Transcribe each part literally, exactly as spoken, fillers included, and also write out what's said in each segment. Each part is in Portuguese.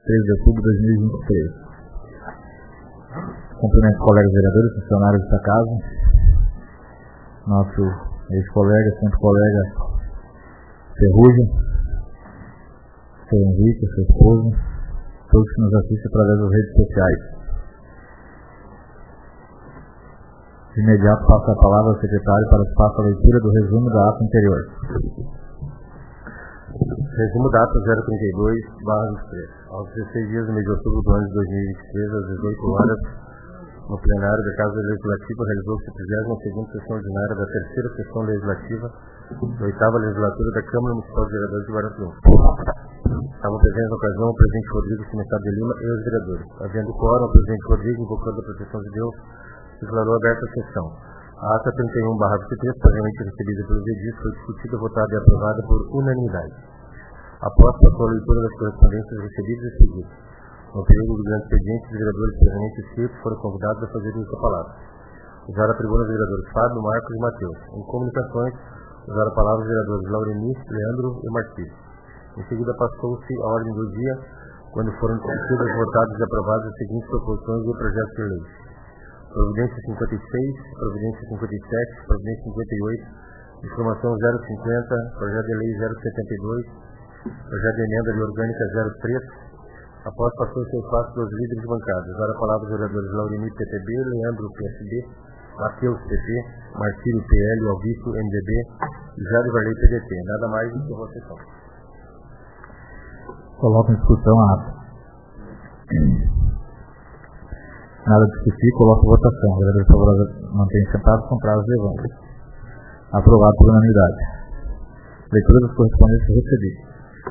três de outubro de dois mil e vinte e três. Cumprimento os colegas vereadores, funcionários desta casa, nosso ex-colega, sempre colega Ferrugem, seu Henrique, seu esposo, todos que nos assistem através das redes sociais. De imediato passo a palavra ao secretário para que faça a leitura do resumo da ata anterior. Resumo da ata zero trinta e dois barra vinte e três. Aos dezesseis dias do mês de outubro do ano de dois mil e vinte e três, às dezoito horas, no plenário da Casa Legislativa, realizou-se a trigésima segunda sessão ordinária da terceira sessão legislativa da oitava legislatura da Câmara Municipal de Vereadores de Guaratinguetá. Estavam presentes na ocasião o presidente Rodrigo Cimentado de Lima e os vereadores. Havendo quórum, o presidente Rodrigo, invocando a proteção de Deus, declarou aberta a sessão. A ata trinta e um barra vinte e três, previamente recebida pelos edis, foi discutida, votada e aprovada por unanimidade. Após passou a leitura das correspondências recebidas e seguidas. No período do grande expediente, os vereadores presentes inscritos foram convidados a fazer uso da palavra. Usaram a tribuna os vereadores Fábio, Marcos e Matheus. Em comunicações, usaram a palavra os vereadores Laurenice, Leandro e Marcílio. Em seguida, passou-se a ordem do dia, quando foram discutidas, votadas e aprovadas as seguintes proposições e projetos de lei. Providência cinquenta e seis, Providência cinquenta e sete, Providência cinquenta e oito, Informação zero cinquenta, Projeto de Lei zero setenta e dois, Projeto de Emenda de Orgânica zero três. Após passou-se ao espaço dos líderes de bancada. Usaram a palavra os vereadores Laurini, P T B, Leandro, P S B, Matheus, P P, Marcílio, P L, Alvício, M D B e Jair Varley, P D T. Nada mais do que a votação. Coloco em discussão a ata. Nada a discutir, coloco votação. O vereador favorável mantém sentados, contrários levanta. Aprovado por unanimidade. Leitura das correspondências recebidas.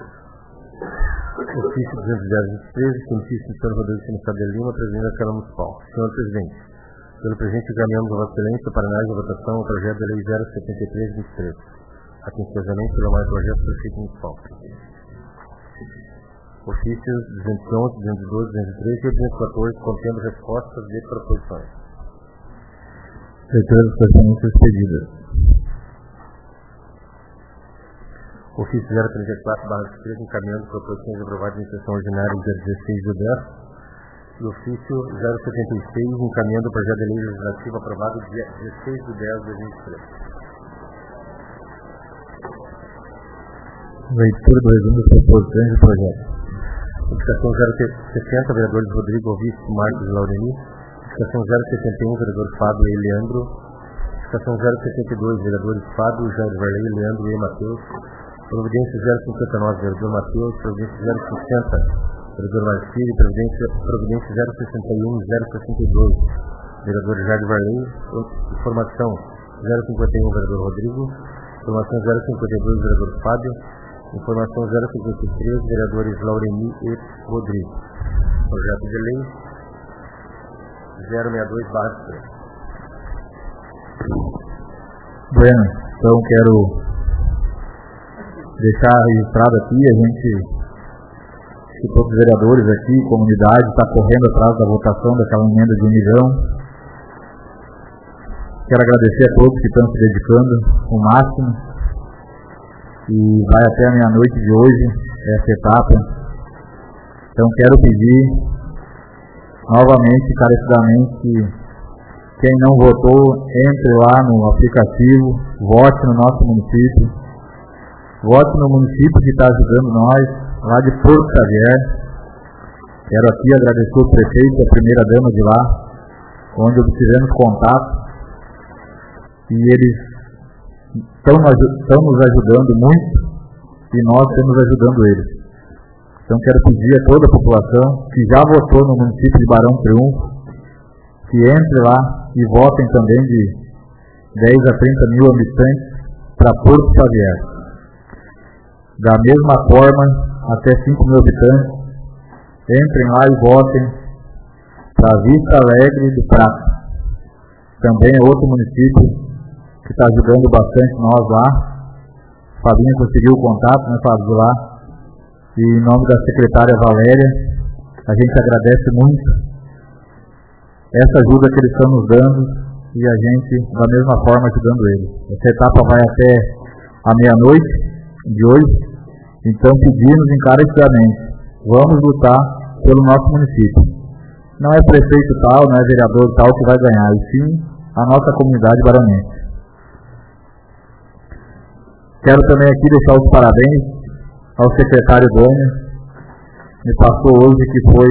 Ofício duzentos e dez barra vinte e três, Ofício do senhor Rodrigo Cimentado de Lima, presidente da Câmara Municipal. Senhor Presidente, pelo presente encaminhamos a Vossa Excelência para análise e votação o projeto de lei zero setenta e três barra vinte e três. Atenciosamente pelo mais projeto do prefeito municipal. Ofícios duzentos e onze, duzentos e doze, duzentos e treze e duzentos e quatorze, contendo respostas de proposições. Leitura das correspondências expedidas. Ofício zero trinta e quatro barra vinte e três, encaminhando proposições aprovadas em sessão ordinária dia dezesseis de dez. E ofício zero setenta e seis, encaminhando o projeto de lei legislativo aprovado dia dezesseis de dez de dois mil e vinte e três. Leitura do resumo das proposições do projeto. Indicação zero sessenta, vereadores Rodrigo, Alvício, Marcos e Laureni. Indicação zero setenta e um, vereadores Fábio e Leandro. Indicação zero setenta e dois, vereadores Fábio, Jair Varley, Leandro e Matheus. Providência zero cinquenta e nove, vereador Matheus. Providência zero sessenta, vereador Marcílio. Providência, providência zero sessenta e um, zero sessenta e dois, vereador Jair Varley. Informação zero cinquenta e um, vereador Rodrigo. Informação zero cinquenta e dois, vereador Fábio. Informação zero cinquenta e três, vereadores Laureni e Rodrigo. Projeto de lei zero sessenta e dois barra três. Bueno, então quero deixar registrado aqui, a gente, que todos os vereadores aqui, comunidade, está correndo atrás da votação daquela emenda de um milhão. Quero agradecer a todos que estão se dedicando o máximo. E vai até a meia-noite de hoje, essa etapa. Então quero pedir novamente, encarecidamente, que quem não votou, entre lá no aplicativo, vote no nosso município, vote no município que está ajudando nós, lá de Porto Xavier. Quero aqui agradecer o prefeito e a primeira dama de lá, onde obtivemos contato, e eles estão nos ajudando muito e nós estamos ajudando eles. Então quero pedir a toda a população que já votou no município de Barão Triunfo, que entre lá e votem também de dez a trinta mil habitantes para Porto Xavier. Da mesma forma, até cinco mil habitantes, entrem lá e votem para Vista Alegre do Prata. Também é outro município que está ajudando bastante nós lá. Fabinho conseguiu o contato, né, Fábio, de lá. E em nome da secretária Valéria, a gente agradece muito essa ajuda que eles estão nos dando e a gente, da mesma forma, ajudando eles. Essa etapa vai até a meia-noite de hoje, então pedimos encarecidamente, vamos lutar pelo nosso município. Não é prefeito tal, não é vereador tal que vai ganhar, e sim a nossa comunidade baronense. Quero também aqui deixar os parabéns ao secretário Dônia. Me passou hoje que foi,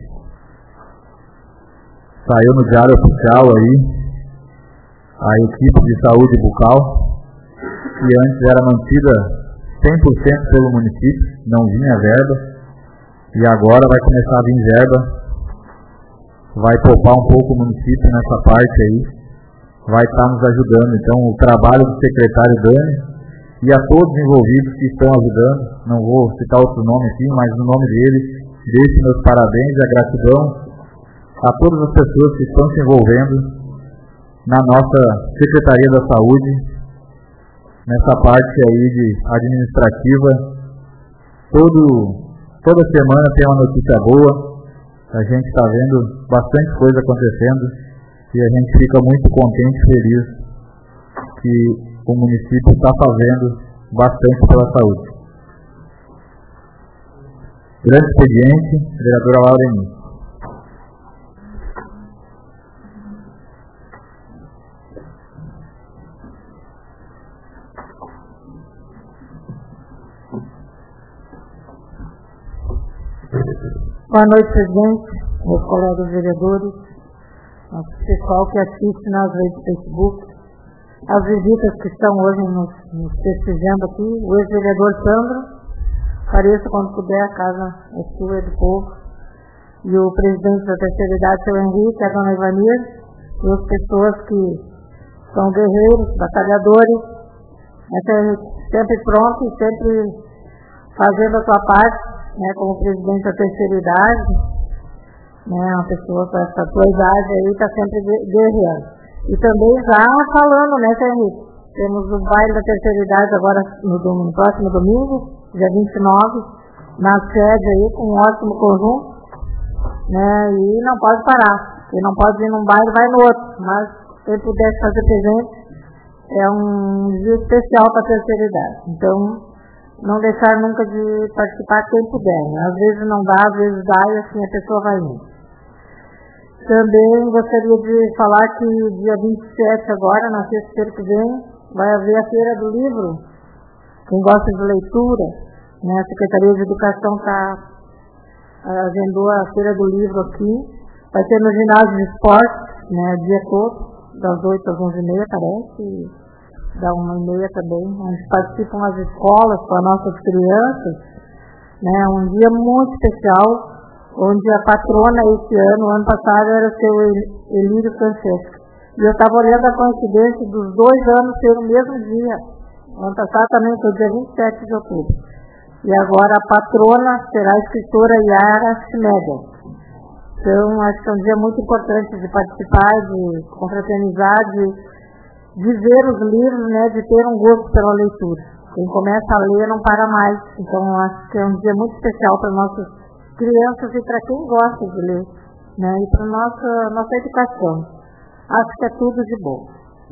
saiu no diário oficial aí, a equipe de saúde bucal, que antes era mantida cem por cento pelo município, não vinha verba, e agora vai começar a vir verba, vai poupar um pouco o município nessa parte aí, vai estar nos ajudando. Então o trabalho do secretário Dani e a todos envolvidos que estão ajudando, não vou citar outro nome aqui, mas no nome dele, deixo meus parabéns e a gratidão a todas as pessoas que estão se envolvendo na nossa Secretaria da Saúde, nessa parte aí de administrativa. Todo, toda semana tem uma notícia boa, a gente está vendo bastante coisa acontecendo e a gente fica muito contente e feliz que o município está fazendo bastante pela saúde. Grande expediente, vereadora Laura Enis. Boa noite, presidente, meus colegas vereadores, nosso pessoal que assiste nas redes do Facebook, as visitas que estão hoje nos, nos prestigiando aqui, o ex-vereador Sandro, apareça quando puder, a casa é sua, é do povo, e o presidente da terceira idade, seu Henrique, a dona Ivanir, e as pessoas que são guerreiros, batalhadores, né, sempre prontos e sempre fazendo a sua parte, né, como presidente da terceira idade, né, uma pessoa com essa sua idade aí está sempre guerreando. E também já falando, né, seu Henrique, temos o baile da terceira idade agora no, domingo, no próximo domingo, dia vinte e nove, na sede aí, com um ótimo conjunto, né, e não pode parar. Quem não pode ir num baile vai no outro, mas se ele pudesse fazer presente, é um dia especial para a terceira idade. Então, não deixar nunca de participar quem puder, né? Às vezes não dá, às vezes dá e assim a pessoa vai indo. Também gostaria de falar que dia vinte e sete agora, na sexta-feira que vem, vai haver a Feira do Livro. Quem gosta de leitura, né? A Secretaria de Educação tá, agendou a Feira do Livro aqui. Vai ter no ginásio de esportes, né? O dia todo, das oito às onze e meia, parece, da uma e meia também, onde participam as escolas com as nossas crianças, né, um dia muito especial, onde a patrona esse ano, ano passado, era o seu Elírio Francesco. E eu estava olhando a coincidência dos dois anos ser o mesmo dia. O ano passado também foi dia vinte e sete de outubro. E agora a patrona será a escritora Yara Schmegel. Então, acho que é um dia muito importante de participar, de confraternizar, de de ver os livros, né, de ter um gosto pela leitura. Quem começa a ler não para mais. Então, acho que é um dia muito especial para nossas crianças e para quem gosta de ler, né, e para nossa nossa educação. Acho que é tudo de bom.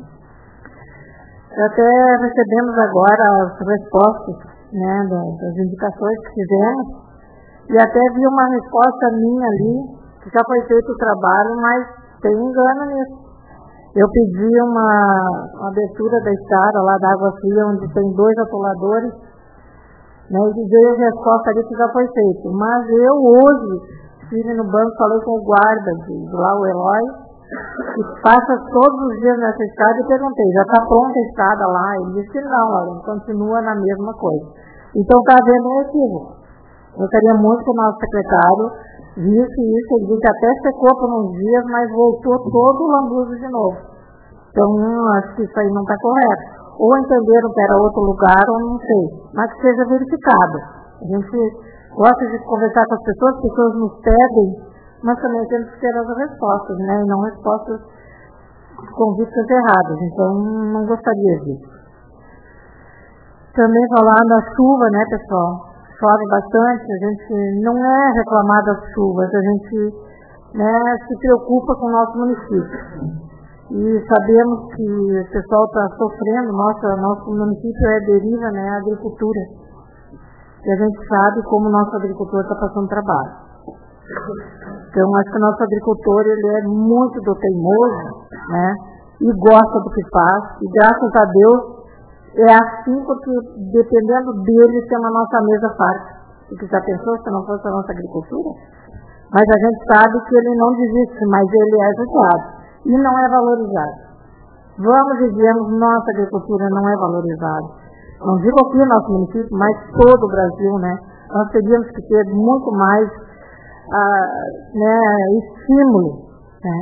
Até recebemos agora as respostas, né, das indicações que fizemos, e até vi uma resposta minha ali, que já foi feito o trabalho, mas tem engano nisso. Eu pedi uma, uma abertura da estrada lá da Água Fria, onde tem dois atoladores, né, e veio a resposta ali que já foi feito. Mas eu hoje estive no banco, falei com o guarda de, de lá, o Eloy, que passa todos os dias nessa estrada, e perguntei, já está pronta a estrada lá? Ele disse que não, olha, continua na mesma coisa. Então está havendo um equívoco. Eu gostaria muito que o nosso secretário visse isso, ele disse que até secou por uns dias, mas voltou todo o lambuzo de novo. Então, acho que isso aí não está correto. Ou entenderam que era outro lugar, ou não sei. Mas que seja verificado. A gente gosta de conversar com as pessoas, as pessoas nos pedem, mas também temos que ter as respostas, né? E não respostas convictas erradas. Então, não gostaria disso. Também falar da chuva, né, pessoal? Chove bastante, a gente não é reclamar das chuvas, a gente, né, se preocupa com o nosso município. E sabemos que o pessoal está sofrendo, nossa, nosso município é deriva, né, a agricultura. E a gente sabe como o nosso agricultor está passando trabalho. Então, acho que o nosso agricultor, ele é muito do teimoso, né? E gosta do que faz, e graças a Deus, é assim porque, dependendo dele, tem a nossa mesa farta. Porque já pensou se não fosse a nossa agricultura? Mas a gente sabe que ele não desiste, mas ele é ajudado e não é valorizado. Vamos e dizemos, nossa agricultura não é valorizada. Não digo aqui no nosso município, mas todo o Brasil, né? Nós teríamos que ter muito mais ah, né, estímulo, né?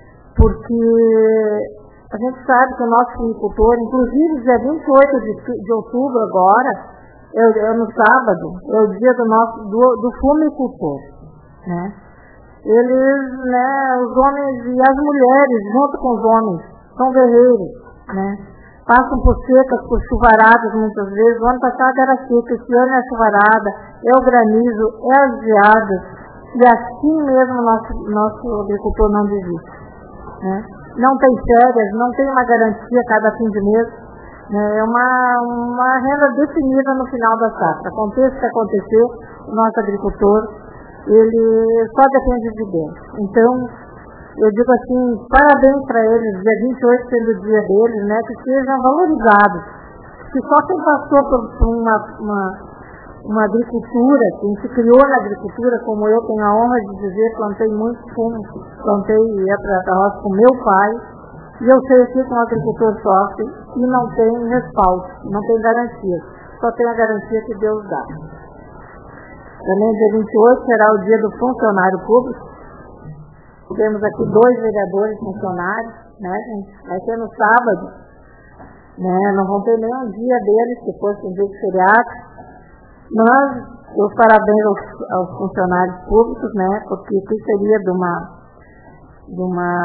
Porque a gente sabe que o nosso agricultor, inclusive dia vinte e oito de outubro agora, é, é no sábado, é o dia do nosso do, do fumicultor, né? Eles, né, os homens e as mulheres, junto com os homens, são guerreiros, né? Passam por secas, por chuvaradas muitas vezes. O ano passado era seca, esse ano é a chuvarada, é o granizo, é as geadas. E assim mesmo o nosso, nosso agricultor não desiste, né? Não tem férias, não tem uma garantia cada fim de mês, né? É uma, uma renda definida no final da safra. Aconteça o que acontecer, o nosso agricultor, ele só depende de Deus. Então, eu digo assim, parabéns para eles, dia vinte e oito sendo o dia deles, né? Que sejam valorizados. Que só quem passou por, por uma, uma, uma agricultura, quem se criou na agricultura, como eu tenho a honra de dizer, plantei muito fumo, plantei e ia para a roça com meu pai, e eu sei aqui que um agricultor sofre e não tem respaldo, não tem garantia, só tem a garantia que Deus dá. Também dia vinte e oito será o dia do funcionário público. Temos aqui dois vereadores funcionários, né, gente? Vai ser no sábado, né? Não vão ter nenhum dia deles, se fosse um dia de feriado. Mas, os parabéns aos, aos funcionários públicos, né? Porque o que seria de uma, de uma,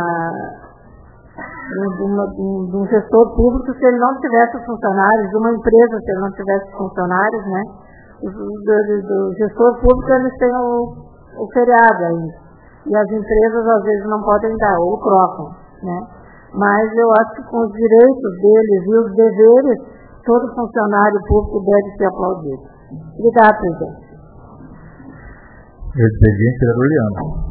de, uma, de um gestor público se ele não tivesse funcionários, de uma empresa se ele não tivesse funcionários, né? O, do, do gestor público, eles têm o, o feriado ainda. E as empresas às vezes não podem dar, ou trocam, né? Mas eu acho que com os direitos deles e os deveres, todo funcionário público deve ser aplaudido. Obrigada, presidente. Expediente da Juliana.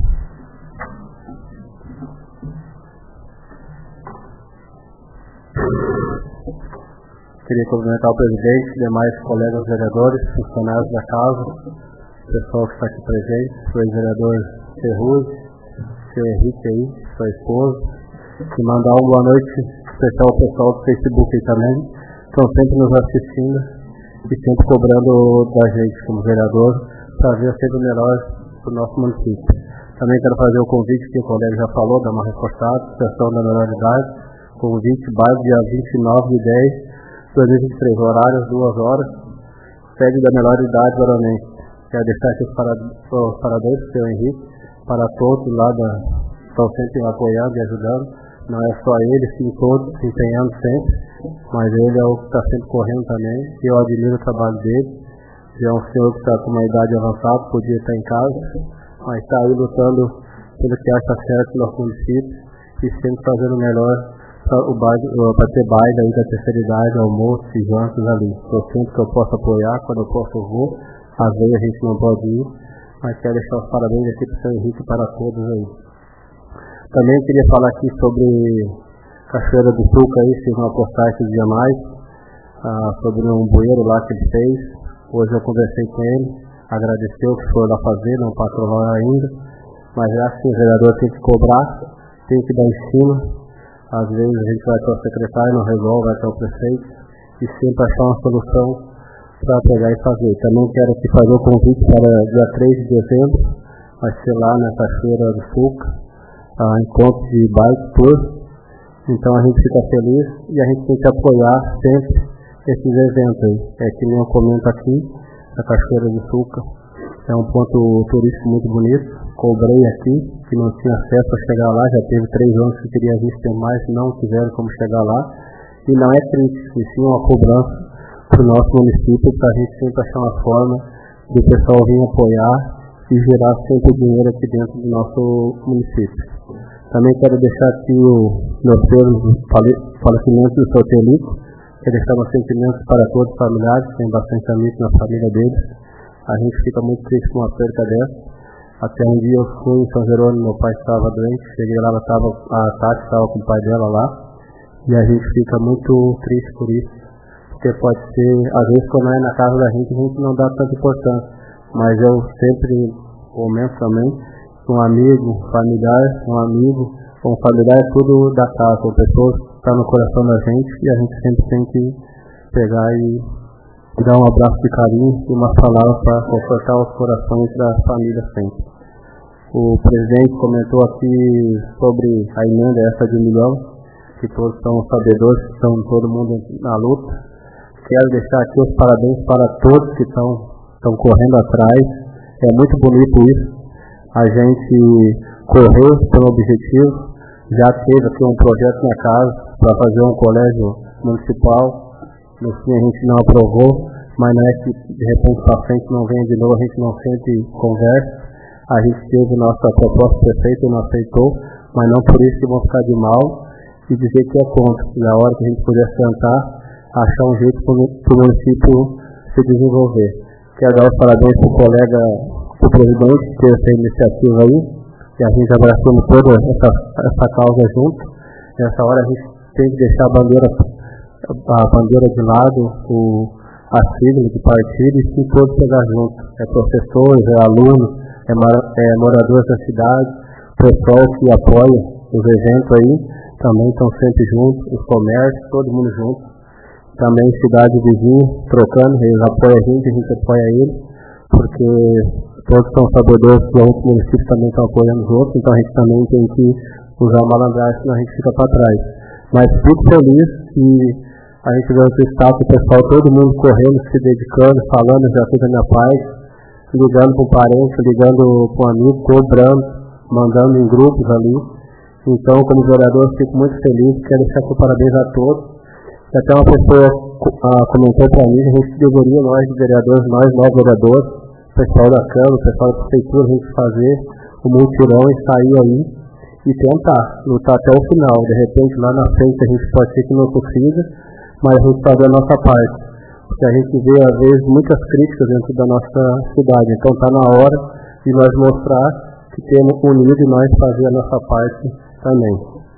Queria cumprimentar o presidente, demais colegas vereadores, funcionários da casa, pessoal que está aqui presente, o ex-vereador Ferruz, seu Henrique aí, sua esposa, e mandar uma boa noite especial ao pessoal do Facebook aí também, estão sempre nos assistindo e sempre cobrando da gente como vereador para ver sempre o melhor para o nosso município. Também quero fazer o convite que o colega já falou, dar uma reforçada, questão da melhoridade, convite base dia vinte e nove de dez de dois mil e vinte e três, horários, duas horas, sede da melhoridade Varonense. Quero deixar aqui os, para, os parabéns para o seu Henrique, para todos lá da, estão sempre apoiando e ajudando. Não é só ele, sim, todos se empenhando sempre, mas ele é o que está sempre correndo também. E eu admiro o trabalho dele. Já é um senhor que está com uma idade avançada, podia estar em casa, mas está aí lutando pelo que acha certo no nosso município e sempre fazendo o melhor para ter baile aí da terceira idade, almoço e jantas ali. Eu sempre que eu posso apoiar, quando eu posso eu vou. Às vezes a gente não pode ir, mas quero deixar os parabéns aqui para o seu Henrique e para todos aí. Também queria falar aqui sobre Cachoeira do Sulca aí, fiz uma postagem esses dias mais, ah, sobre um bueiro lá que ele fez. Hoje eu conversei com ele, agradeceu o que foi lá fazer, não patrolou ainda, mas acho que o vereador tem que cobrar, tem que dar em cima. Às vezes a gente vai até o secretário, não resolve, vai até o prefeito, e sempre achar uma solução para pegar e fazer. Também quero aqui fazer o convite para dia três de dezembro, vai ser lá na Cachoeira do Sulca, a encontro de bike tour. Então a gente fica feliz e a gente tem que apoiar sempre esses eventos aí. É que nem eu comento aqui, a Cachoeira do Sulca é um ponto turístico muito bonito. Cobrei aqui, que não tinha acesso a chegar lá, já teve três anos que queria vir mais, não tiveram como chegar lá. E não é crítico, e sim uma cobrança para o nosso município, para a gente sempre achar uma forma de o pessoal vir apoiar e gerar sempre dinheiro aqui dentro do nosso município. Também quero deixar aqui o meu termo de falecimento do seu Telico, quero deixar meus sentimentos para todos os familiares, tem bastante amigos na família deles. A gente fica muito triste com uma perca dessa. Até um dia eu fui em São Jerônimo, meu pai estava doente, cheguei lá, ela tava, a Tati estava com o pai dela lá, e a gente fica muito triste por isso, porque pode ser, às vezes quando é na casa da gente, a gente não dá tanta importância, mas eu sempre comento também, um amigo, familiar, um amigo, um familiar é tudo da casa, são pessoas que estão no coração da gente, e a gente sempre tem que pegar e e dar um abraço de carinho e umas palavras para confortar os corações das famílias sempre. O presidente comentou aqui sobre a emenda essa de um milhão, que todos são sabedores, que estão todo mundo na luta. Quero deixar aqui os parabéns para todos que estão, estão correndo atrás. É muito bonito isso. A gente correu pelo objetivo. Já teve aqui um projeto na casa para fazer um colégio municipal. No fim a gente não aprovou, mas não é que de repente para frente não venha de novo, a gente não sempre conversa. A gente teve nossa proposta prefeita e não aceitou, mas não por isso que vão ficar de mal e dizer que é contra. E a hora que a gente puder sentar, achar um jeito para o município se desenvolver. Quero dar os parabéns para o colega, para o presidente, que teve essa iniciativa aí, e a gente abraçando toda essa, essa causa junto. Nessa hora a gente tem que deixar a bandeira a bandeira de lado, o, a sigla de partido e se todos pegar junto. É professores, é alunos, é, mar, é moradores da cidade, pessoal que apoia os eventos aí, também estão sempre juntos, os comércios, todo mundo junto. Também cidade vizinha, trocando, eles apoiam a gente, a gente apoia eles, porque todos são sabedores que os outros municípios também estão apoiando os outros, então a gente também tem que usar a malandragem, senão a gente fica para trás. Mas fico feliz que a gente vê o estado, o pessoal, todo mundo correndo, se dedicando, falando, já fiz a minha parte, ligando para um parente, ligando para um amigo, cobrando, mandando em grupos ali. Então, como vereador, fico muito feliz, quero deixar aqui parabéns a todos. E até uma pessoa uh, comentou para mim, a gente deveria, nós vereadores, nós, nós vereadores, o pessoal da Câmara, o pessoal da Prefeitura, a gente fazer o multirão e sair aí e tentar, lutar até o final. De repente, lá na frente, a gente pode ser que não consiga, mas a gente fazer a nossa parte, porque a gente vê às vezes muitas críticas dentro da nossa cidade, então está na hora de nós mostrar que temos unido e nós fazer a nossa parte também.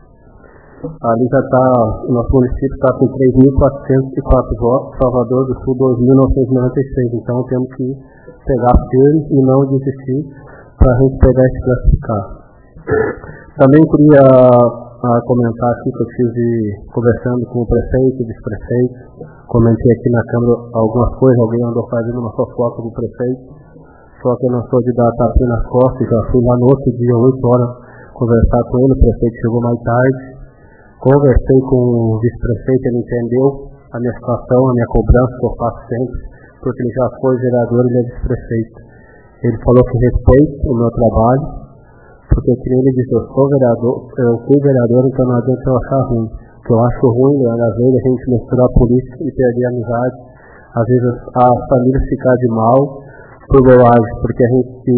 Ali já está, o nosso município está com três mil quatrocentos e quatro votos, Salvador do Sul dois mil novecentos e noventa e seis, então temos que pegar firme e não desistir para a gente pegar e se classificar. Também queria a comentar aqui que eu estive conversando com o prefeito, o vice-prefeito, comentei aqui na Câmara algumas coisas, alguém andou fazendo uma fofoca do prefeito, só que eu não sou de dar tapinha nas costas, já fui lá no outro dia, oito horas, conversar com ele, o prefeito chegou mais tarde, conversei com o vice-prefeito, ele entendeu a minha situação, a minha cobrança que eu faço sempre, porque ele já foi vereador e ele é vice-prefeito. Ele falou que respeita o meu trabalho, porque que ele disse, eu sou vereador, eu fui vereador, então não adianta eu achar ruim. O que eu acho ruim, né, às vezes a gente misturar política e perder a amizade, às vezes as famílias ficar de mal por bobagem, porque a gente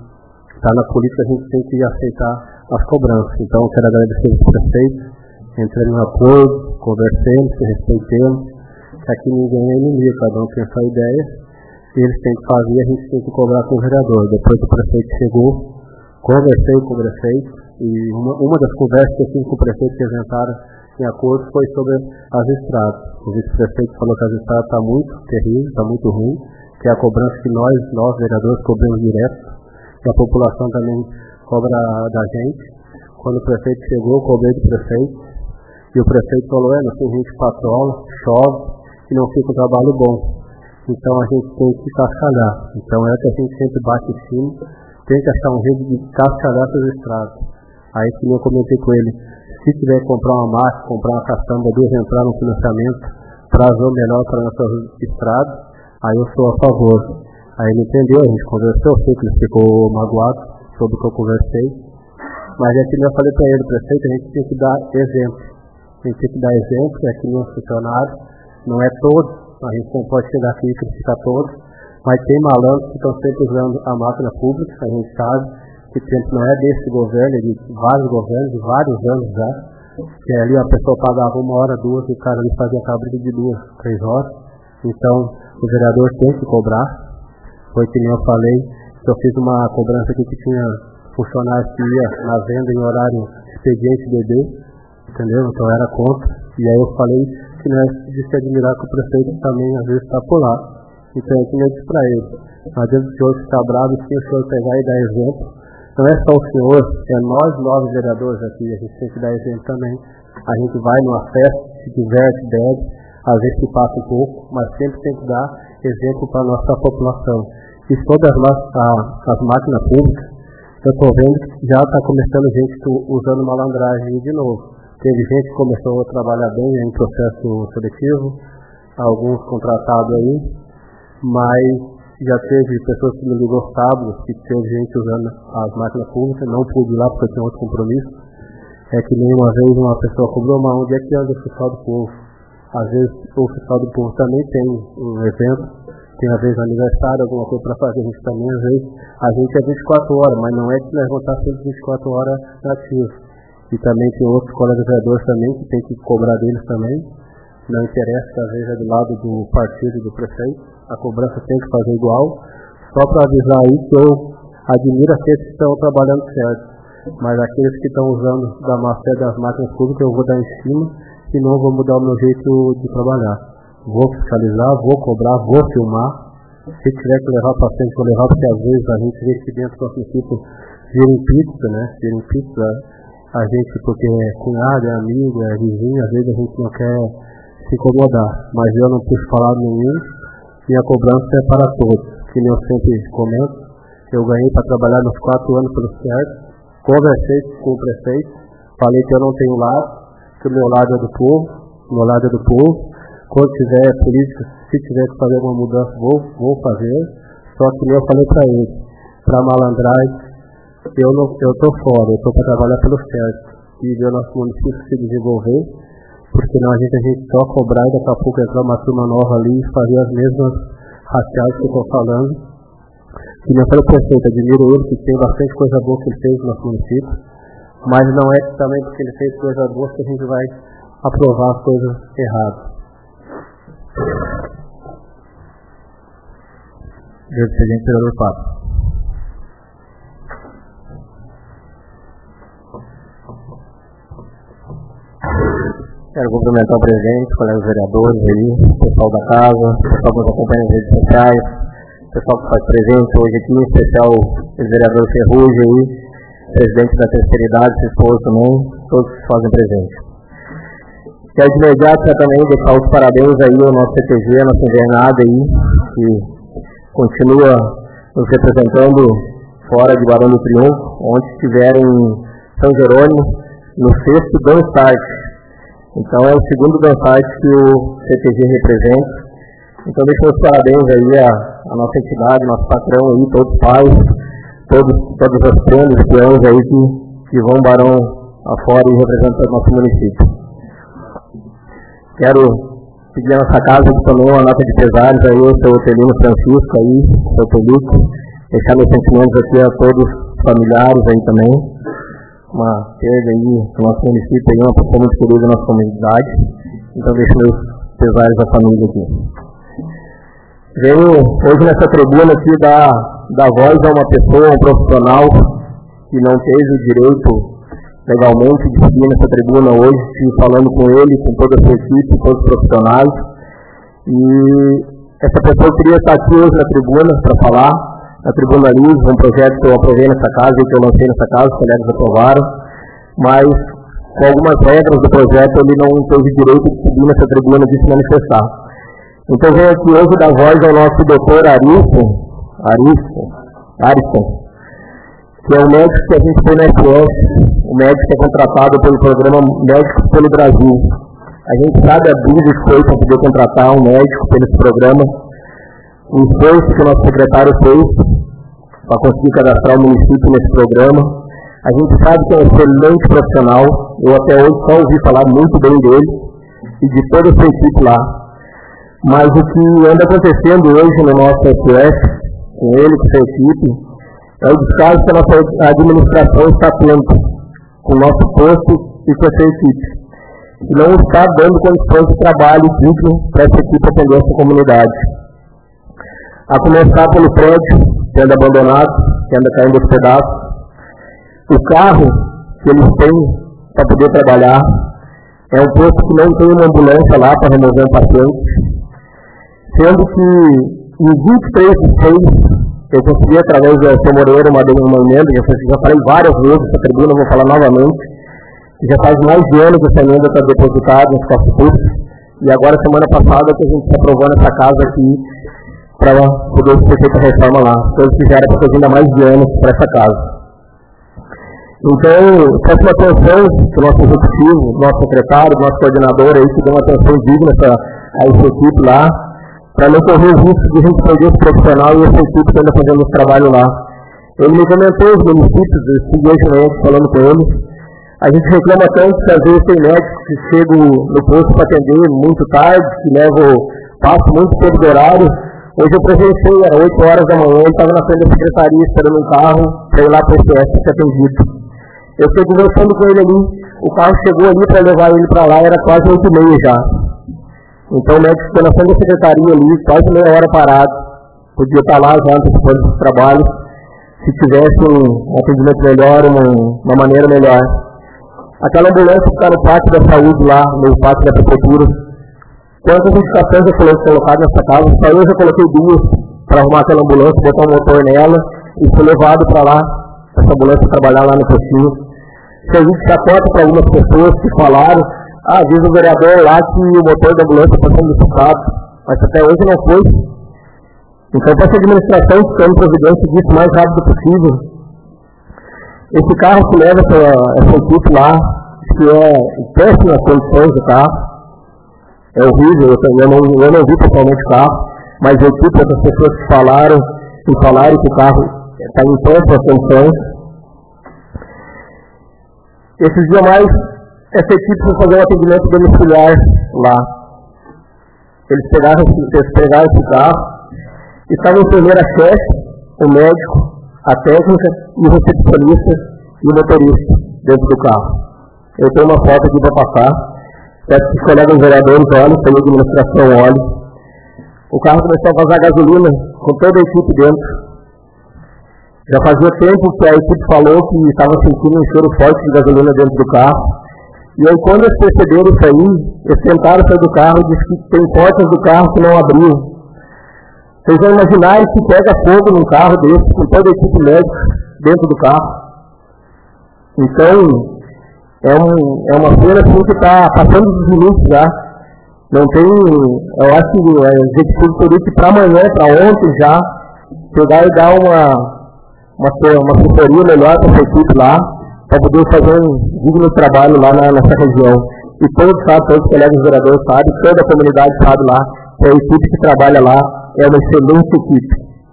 está na política, a gente tem que aceitar as cobranças. Então eu quero agradecer os prefeitos, entrei no acordo, conversemos, se respeitemos, que aqui ninguém é inimigo, cada um tem a sua ideia, e eles têm que fazer, a gente tem que cobrar com o vereador. Depois que o prefeito chegou, conversei com o prefeito e uma, uma das conversas que eu fiz com o prefeito que apresentaram em acordo foi sobre as estradas. O vice-prefeito falou que as estradas estão muito terríveis, está muito ruim, que é a cobrança que nós, nós vereadores, cobramos direto, e a população também cobra da gente. Quando o prefeito chegou, eu cobrei do prefeito, e o prefeito falou, é, nós temos gente que patrola, chove, e não fica um trabalho bom. Então a gente tem que cascalhar. Então é que a gente sempre bate em cima, tem que achar um jeito de cascalhar essas estradas. Aí que eu comentei com ele, se tiver que comprar uma máquina, comprar uma caçamba, Deus entrar no financiamento, trazer o melhor para nossas estradas, aí eu sou a favor. Aí ele entendeu, a gente conversou, eu sei que ele ficou magoado sobre o que eu conversei, mas é que eu falei para ele, prefeito, a gente tem que dar exemplo. A gente tem que dar exemplo, é que nem um funcionário, não é todos, a gente não pode chegar aqui e criticar todos, mas tem malandros que estão sempre usando a máquina pública, a gente sabe que o tempo não é desse governo, é de vários governos, de vários anos já, que ali a pessoa pagava uma hora, duas, e o cara ali fazia aquela briga de duas, três horas. Então, o vereador tem que cobrar, foi que nem eu falei, Eu fiz uma cobrança aqui que tinha funcionário que ia na venda em horário expediente B D, entendeu? Então era contra. E aí eu falei que não é de se admirar que o prefeito também às vezes está por lá. Então eu tinha dito para ele, não adianta o senhor ficar bravo se o senhor pegar e dar exemplo. Não é só o senhor, é nós nove vereadores aqui, a gente tem que dar exemplo também. A gente vai numa festa, se diverte, bebe, às vezes se passa um pouco, mas sempre tem que dar exemplo para a nossa população. E todas as, as máquinas públicas, eu estou vendo que já está começando gente usando malandragem de novo. Teve gente que começou a trabalhar bem em processo seletivo, alguns contratados aí, mas já teve pessoas que me ligou sábado, que teve gente usando as máquinas públicas, não pude ir lá porque eu tinha outro compromisso. É que nem uma vez uma pessoa cobrou, mas onde é que anda o fiscal do povo? Às vezes o fiscal do povo também tem um evento, tem às vezes aniversário, alguma coisa para fazer, a gente também às vezes, a gente é vinte e quatro horas, mas não é que nós vamos estar sempre vinte e quatro horas ativos. E também tem outros colegas vereadores também que tem que cobrar deles também, não interessa que às vezes é do lado do partido do prefeito, a cobrança tem que fazer igual, só para avisar aí que eu admiro aqueles que estão trabalhando certo, mas aqueles que estão usando da má fé das máquinas públicas eu vou dar em cima e não vou mudar o meu jeito de trabalhar. Vou fiscalizar, vou cobrar, vou filmar, se tiver que levar para frente vou levar, porque às vezes a gente vê que dentro do nosso município vira em pizza, né, vira em pizza, a gente porque é cunhado, é amigo, é vizinho, às vezes a gente não quer se incomodar, mas eu não puxo falar nenhum. Minha cobrança é para todos, que nem eu sempre comento. Eu ganhei para trabalhar nos quatro anos pelo certo, conversei com o prefeito, falei que eu não tenho lado, que o meu lado é do povo, o meu lado é do povo. Quando tiver política, se tiver que fazer alguma mudança, vou, vou fazer. Só que eu falei para ele, para malandragem, eu não, eu tô fora, eu tô para trabalhar pelo certo e ver o nosso município se desenvolver. Porque não adianta a gente só cobrar e daqui a pouco entrar uma turma nova ali e fazer as mesmas raciais que eu estou falando. E não foi o prefeito, admiro ele que tem bastante coisa boa que ele fez no nosso município, mas não é também porque ele fez coisa boa que a gente vai aprovar as coisas erradas. Senhor Presidente, vereador Pato. Quero cumprimentar o presidente, colegas vereadores aí, pessoal da casa, pessoal que nos acompanha nas redes sociais, pessoal que faz presente hoje aqui, em especial o vereador Ferrugem aí, presidente da terceira idade, seu esposo também, todos que fazem presente. Quero de imediato também deixar os parabéns aí ao nosso C T G, a nossa invernada aí, que continua nos representando fora de Barão do Triunfo, onde estiveram em São Jerônimo, no sexto Dance Start. Então é o segundo dançante que o C T G representa. Então deixo meus parabéns aí à, à nossa entidade, nosso patrão aí, todos os pais, todos, todas as prêmios e peões aí que, que vão Barão afora e representam o nosso município. Quero pedir a nossa casa aqui também uma nota de pesares aí, o seu Otelino Francisco aí, o seu Toluco, deixar meus sentimentos aqui a todos os familiares aí também. Uma perda aí no nosso município, aí, uma pessoa muito querida da nossa comunidade. Então deixo meus pesares da família aqui. Venho hoje nessa tribuna aqui dar, dar voz a uma pessoa, um profissional que não teve o direito legalmente de seguir nessa tribuna hoje, falando com ele, com toda a sua equipe, todos os profissionais. E essa pessoa queria estar aqui hoje na tribuna para falar. Na Tribuna Livre, um projeto que eu aprovei nessa casa e que eu lancei nessa casa, os colegas aprovaram, mas com algumas regras do projeto ele não teve direito de subir nessa tribuna de se manifestar. Então venho aqui hoje dar voz ao nosso doutor Arisson, Arisson, Arisson, que é o médico que a gente tem na F S, o médico que é contratado pelo programa Médicos pelo Brasil. A gente sabe a dúvida que foi para poder contratar um médico pelo programa, o esforço que o nosso secretário fez para conseguir cadastrar o município nesse programa. A gente sabe que é um excelente profissional, eu até hoje só ouvi falar muito bem dele e de toda a sua equipe lá. Mas o que anda acontecendo hoje no nosso S S, com ele, com a sua equipe, é o descaso que a nossa administração está tendo com o nosso posto e com a sua equipe. E não está dando condições de trabalho digno para essa equipe atender essa comunidade. A começar pelo prédio sendo abandonado, sendo caindo aos pedaços. O carro que eles têm para poder trabalhar é um posto que não tem uma ambulância lá para remover um paciente, sendo que em vinte e três de seis eu consegui, através do seu Moreira, uma, uma emenda, já, já falei várias vezes essa tribuna, vou falar novamente, já faz mais de ano que essa emenda está depositada nos cofres públicos, e agora, semana passada, que a gente está aprovando essa casa aqui para poder ser feita a reforma lá. Coisa que já era para fazer ainda mais de anos para essa casa. Então, peço uma atenção do nosso executivo, do nosso secretário, do nosso coordenador aí, que dê uma atenção digna pra, a essa equipe lá, para não correr o risco de a gente perder esse profissional e essa equipe que anda fazendo esse trabalho lá. Ele me comentou os municípios, eu estive hoje à noite falando com ele. A gente reclama tanto que às vezes tem médicos que chegam no posto para atender muito tarde, que levam, passam muito tempo do horário. Hoje eu presenciei, era oito horas da manhã, ele estava na frente da secretaria esperando um carro para ir lá para o S S ser atendido. Eu fiquei conversando com ele ali, o carro chegou ali para levar ele para lá, era quase oito e meia já. Então o médico ficou na frente da secretaria ali, quase meia hora parado. Podia estar lá já antecipando os trabalhos, se tivesse um atendimento melhor, uma, uma maneira melhor. Aquela ambulância que está no pátio da saúde lá, no pátio da prefeitura, quantas indicações eu falei colocado nessa casa, só eu já coloquei duas para arrumar aquela ambulância, botar um motor nela e foi levado para lá, essa ambulância trabalhar lá no postinho. Serviço de chacota para algumas pessoas que falaram, ah, diz o vereador lá que o motor da ambulância está sendo dissipado, mas até hoje não foi. Então, para essa administração, ficando providência disso o mais rápido possível. Esse carro que leva essa, essa equipe lá, que é em péssimas condições do carro, é horrível, eu não, eu não vi pessoalmente o carro, mas eu vi essas pessoas que falaram, que falaram que o carro está em péssimas condições. Esses dias mais, essa equipe foi fazer um atendimento domiciliar lá. Eles pegaram, eles pegaram esse carro, e estava a enfermeira-chefe, o médico, a técnica e o recepcionista e o motorista dentro do carro. Eu tenho uma foto aqui para passar. Peço que os colegas vereadores olhem, que a administração olhe. O carro começou a vazar gasolina com toda a equipe dentro. Já fazia tempo que a equipe falou que estava sentindo um cheiro forte de gasolina dentro do carro. E aí, quando eles perceberam isso aí, eles tentaram sair do carro e disseram que tem portas do carro que não abriam. Vocês já imaginaram que pega fogo num carro desse, com toda a equipe médica dentro do carro? Então, é, um, é uma feira assim, que está passando dos limites já. Não tem, eu acho que o executivo teria que para amanhã, para ontem já, pegar e dar uma, uma, uma assessoria melhor para essa equipe lá, para poder fazer um digno trabalho lá na, nessa região. E todos sabem, todos os colegas vereadores sabem, toda a comunidade sabe lá, que a equipe que trabalha lá é uma excelente equipe.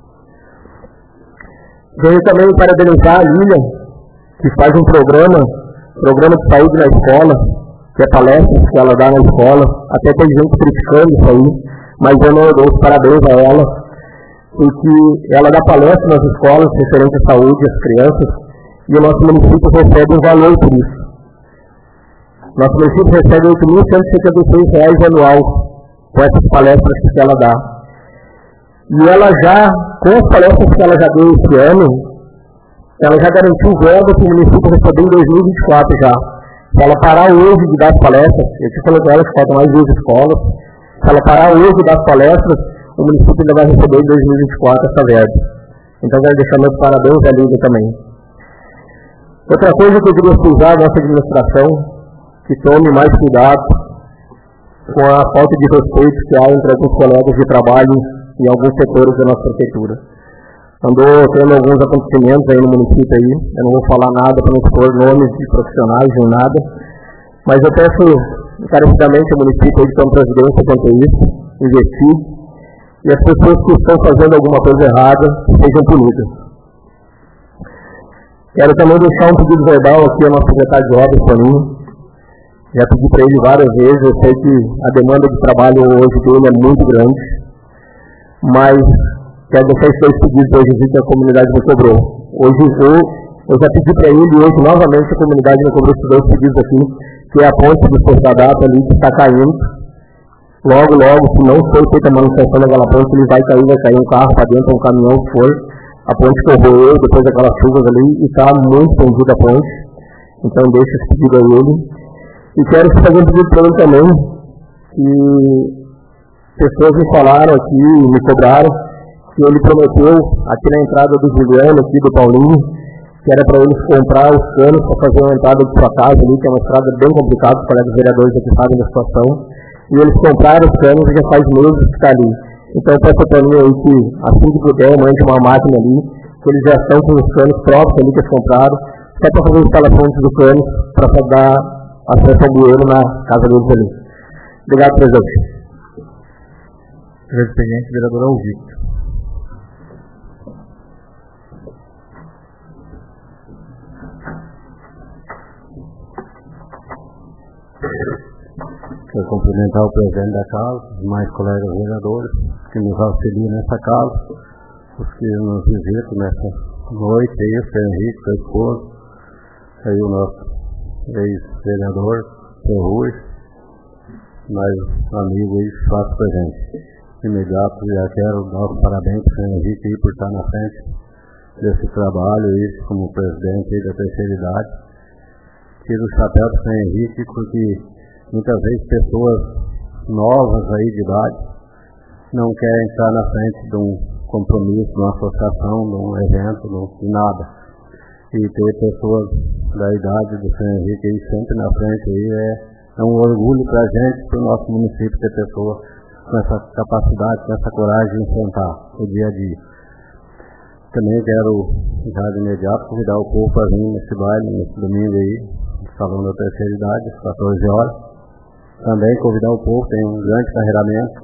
Venho também parabenizar a Lilian, que faz um programa, programa de saúde na escola, que é palestras que ela dá na escola, até tem gente criticando isso aí, mas eu não dou os parabéns a ela, porque ela dá palestras nas escolas referente à saúde às crianças, e o nosso município recebe um valor por isso. Nosso município recebe oito mil cento e setenta e seis reais anual com essas palestras que ela dá. E ela já, com as palestras que ela já deu esse ano, ela já garantiu verba que o município recebeu em dois mil e vinte e quatro já. Se ela parar hoje de dar as palestras, eu te falei com ela que faltam mais duas escolas, se ela parar hoje de dar as palestras, o município ainda vai receber em dois mil e vinte e quatro essa verba. Então quero deixar meus parabéns à Lídia também. Outra coisa que eu queria frisar a nossa administração, que tome mais cuidado com a falta de respeito que há entre alguns colegas de trabalho em alguns setores da nossa prefeitura. Andou tendo alguns acontecimentos aí no município aí, eu não vou falar nada para não expor nomes de profissionais nem nada, mas eu peço encarecidamente ao município de tomar providência quanto a isso, investir, e as pessoas que estão fazendo alguma coisa errada sejam punidas. Quero também deixar um pedido verbal aqui ao nosso secretário de obras, Toninho. Já pedi para ele várias vezes, eu sei que a demanda de trabalho hoje dele é muito grande, mas quero deixar esses dois pedidos hoje que a comunidade me cobrou. Hoje eu, eu já pedi para ele e hoje novamente a comunidade me cobrou esses dois pedidos aqui, que é a ponte do Posto da Data ali que está caindo. Logo, logo, se não for feita a manutenção daquela ponte, ele vai cair, vai cair um carro para dentro, um caminhão, se for. a ponte corroeu depois daquelas chuvas ali e está muito pendida a ponte. Então deixa esse pedido a ele. E quero fazer um pedido para ele também, que pessoas me falaram aqui, me cobraram, que ele prometeu aqui na entrada do Juliano, aqui do Paulinho, que era para eles comprar os canos para fazer uma entrada de sua casa ali, que é uma estrada bem complicada, os colegas vereadores aqui sabem da situação. E eles compraram os canos e já faz meses que está ali. Então peço para mim aí que, assim que puder, mande uma máquina ali, que eles já estão com os canos próprios ali que eles compraram, só para fazer a instalação do cano, para dar acesso ao bueiro na casa deles ali. Obrigado, presidente. Presidente, vereador Alvito. Quero cumprimentar o presidente da casa, os mais colegas vereadores que nos auxiliam nessa casa, os que nos visitam nessa noite, aí, o senhor Henrique, seu esposo, aí o nosso ex-vereador, o senhor Rui, mais amigo aí que faz presente. Imediato, já quero dar os parabéns para o senhor Henrique aí por estar na frente desse trabalho aí, como presidente aí da terceira idade. Tiro o chapéu do senhor Henrique porque muitas vezes pessoas novas aí de idade não querem estar na frente de um compromisso, de uma associação, de um evento, de nada. E ter pessoas da idade do senhor Henrique aí sempre na frente aí é, é um orgulho para a gente, para o nosso município, ter pessoas com essa capacidade, com essa coragem de enfrentar o dia a dia. Também quero, já de imediato, convidar o povo para vir nesse baile, nesse domingo aí, no Salão da Terceira Idade, às quatorze horas. Também convidar o povo, tem um grande carreiramento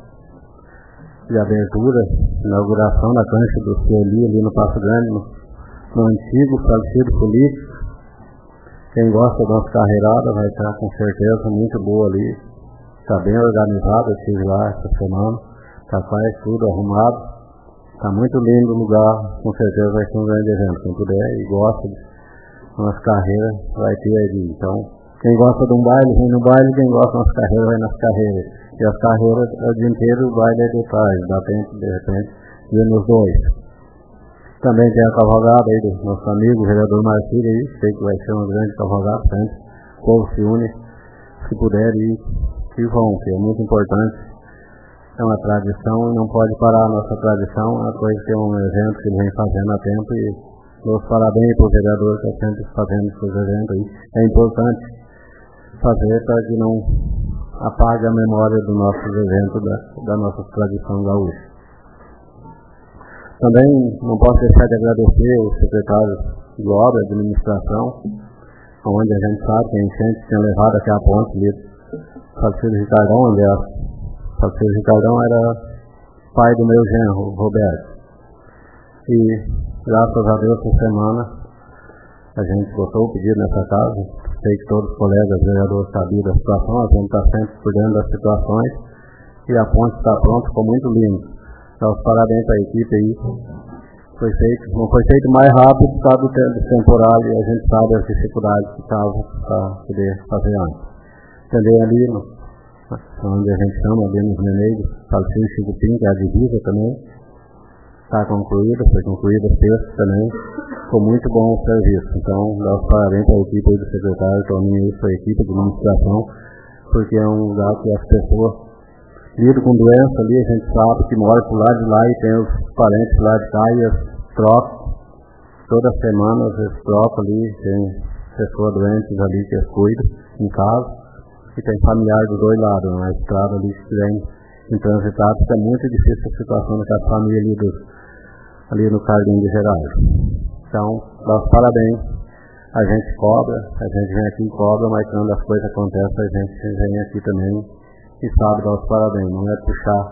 de abertura, inauguração da cancha do Cieli ali no Passo Grande, no, no antigo falecido político. Quem gosta da nossa carreirada vai estar com certeza muito boa ali. Está bem organizado, eu estive lá essa semana, está quase tudo arrumado. Está muito lindo o lugar, com certeza vai ser um grande evento. Quem puder e gosta de nossa carreira vai ter ali. Então, quem gosta de um baile, vem no baile, quem gosta da nossa carreira, vai nas carreiras. E as carreiras, o dia inteiro, o baile é de trás, dá tempo, de repente, de ir nos dois. Também tem a cavalgada aí do nosso amigo, o vereador Marcílio aí, sei que vai ser uma grande cavalgada, sempre. O povo se une, se puder ir, que vão, que é muito importante. É uma tradição e não pode parar a nossa tradição, é uma coisa que é um evento que ele vem fazendo há tempo e dou os parabéns para o vereador que está sempre fazendo esses eventos aí. É importante fazer para que não apague a memória do nosso evento, da, da nossa tradição gaúcha. Também não posso deixar de agradecer o secretário de obra e administração, onde a gente sabe que a enchente tinha levado até a ponte ali, o falecido Ricardão, onde a, o falecido Ricardão era pai do meu genro, Roberto. E graças a Deus, essa semana, a gente botou o pedido nessa casa. Sei que todos os colegas vereadores sabiam da situação, a gente está sempre por dentro das situações. E a ponte está pronta, ficou muito lindo. Então, os parabéns para a equipe aí. Foi feito, não foi feito mais rápido por causa do tempo temporal e a gente sabe as dificuldades que estavam para poder fazer antes. Também ali, no, onde a gente chama, ali nos Meneiros, falecido Chico Pinto, que é a divisa também. Está concluída, foi concluída sexta também, ficou muito bom o serviço. Então, dá os parabéns para a equipe do secretário Toninho e para a equipe de administração, porque é um lugar que as pessoas lidam com doença ali, a gente sabe que mora por lá de lá e tem os parentes lá de cá e as trocam, toda semana eles trocam ali, tem pessoas doentes ali que as cuidam em casa, e tem familiar dos dois lados, na estrada ali que vem em transitado, fica muito difícil a situação daquela família ali dos ali no Carlinho de Geraldo. Então, dá os parabéns. A gente cobra, a gente vem aqui e cobra, mas quando as coisas acontecem, a gente vem aqui também e sabe dar os parabéns. Não é puxar,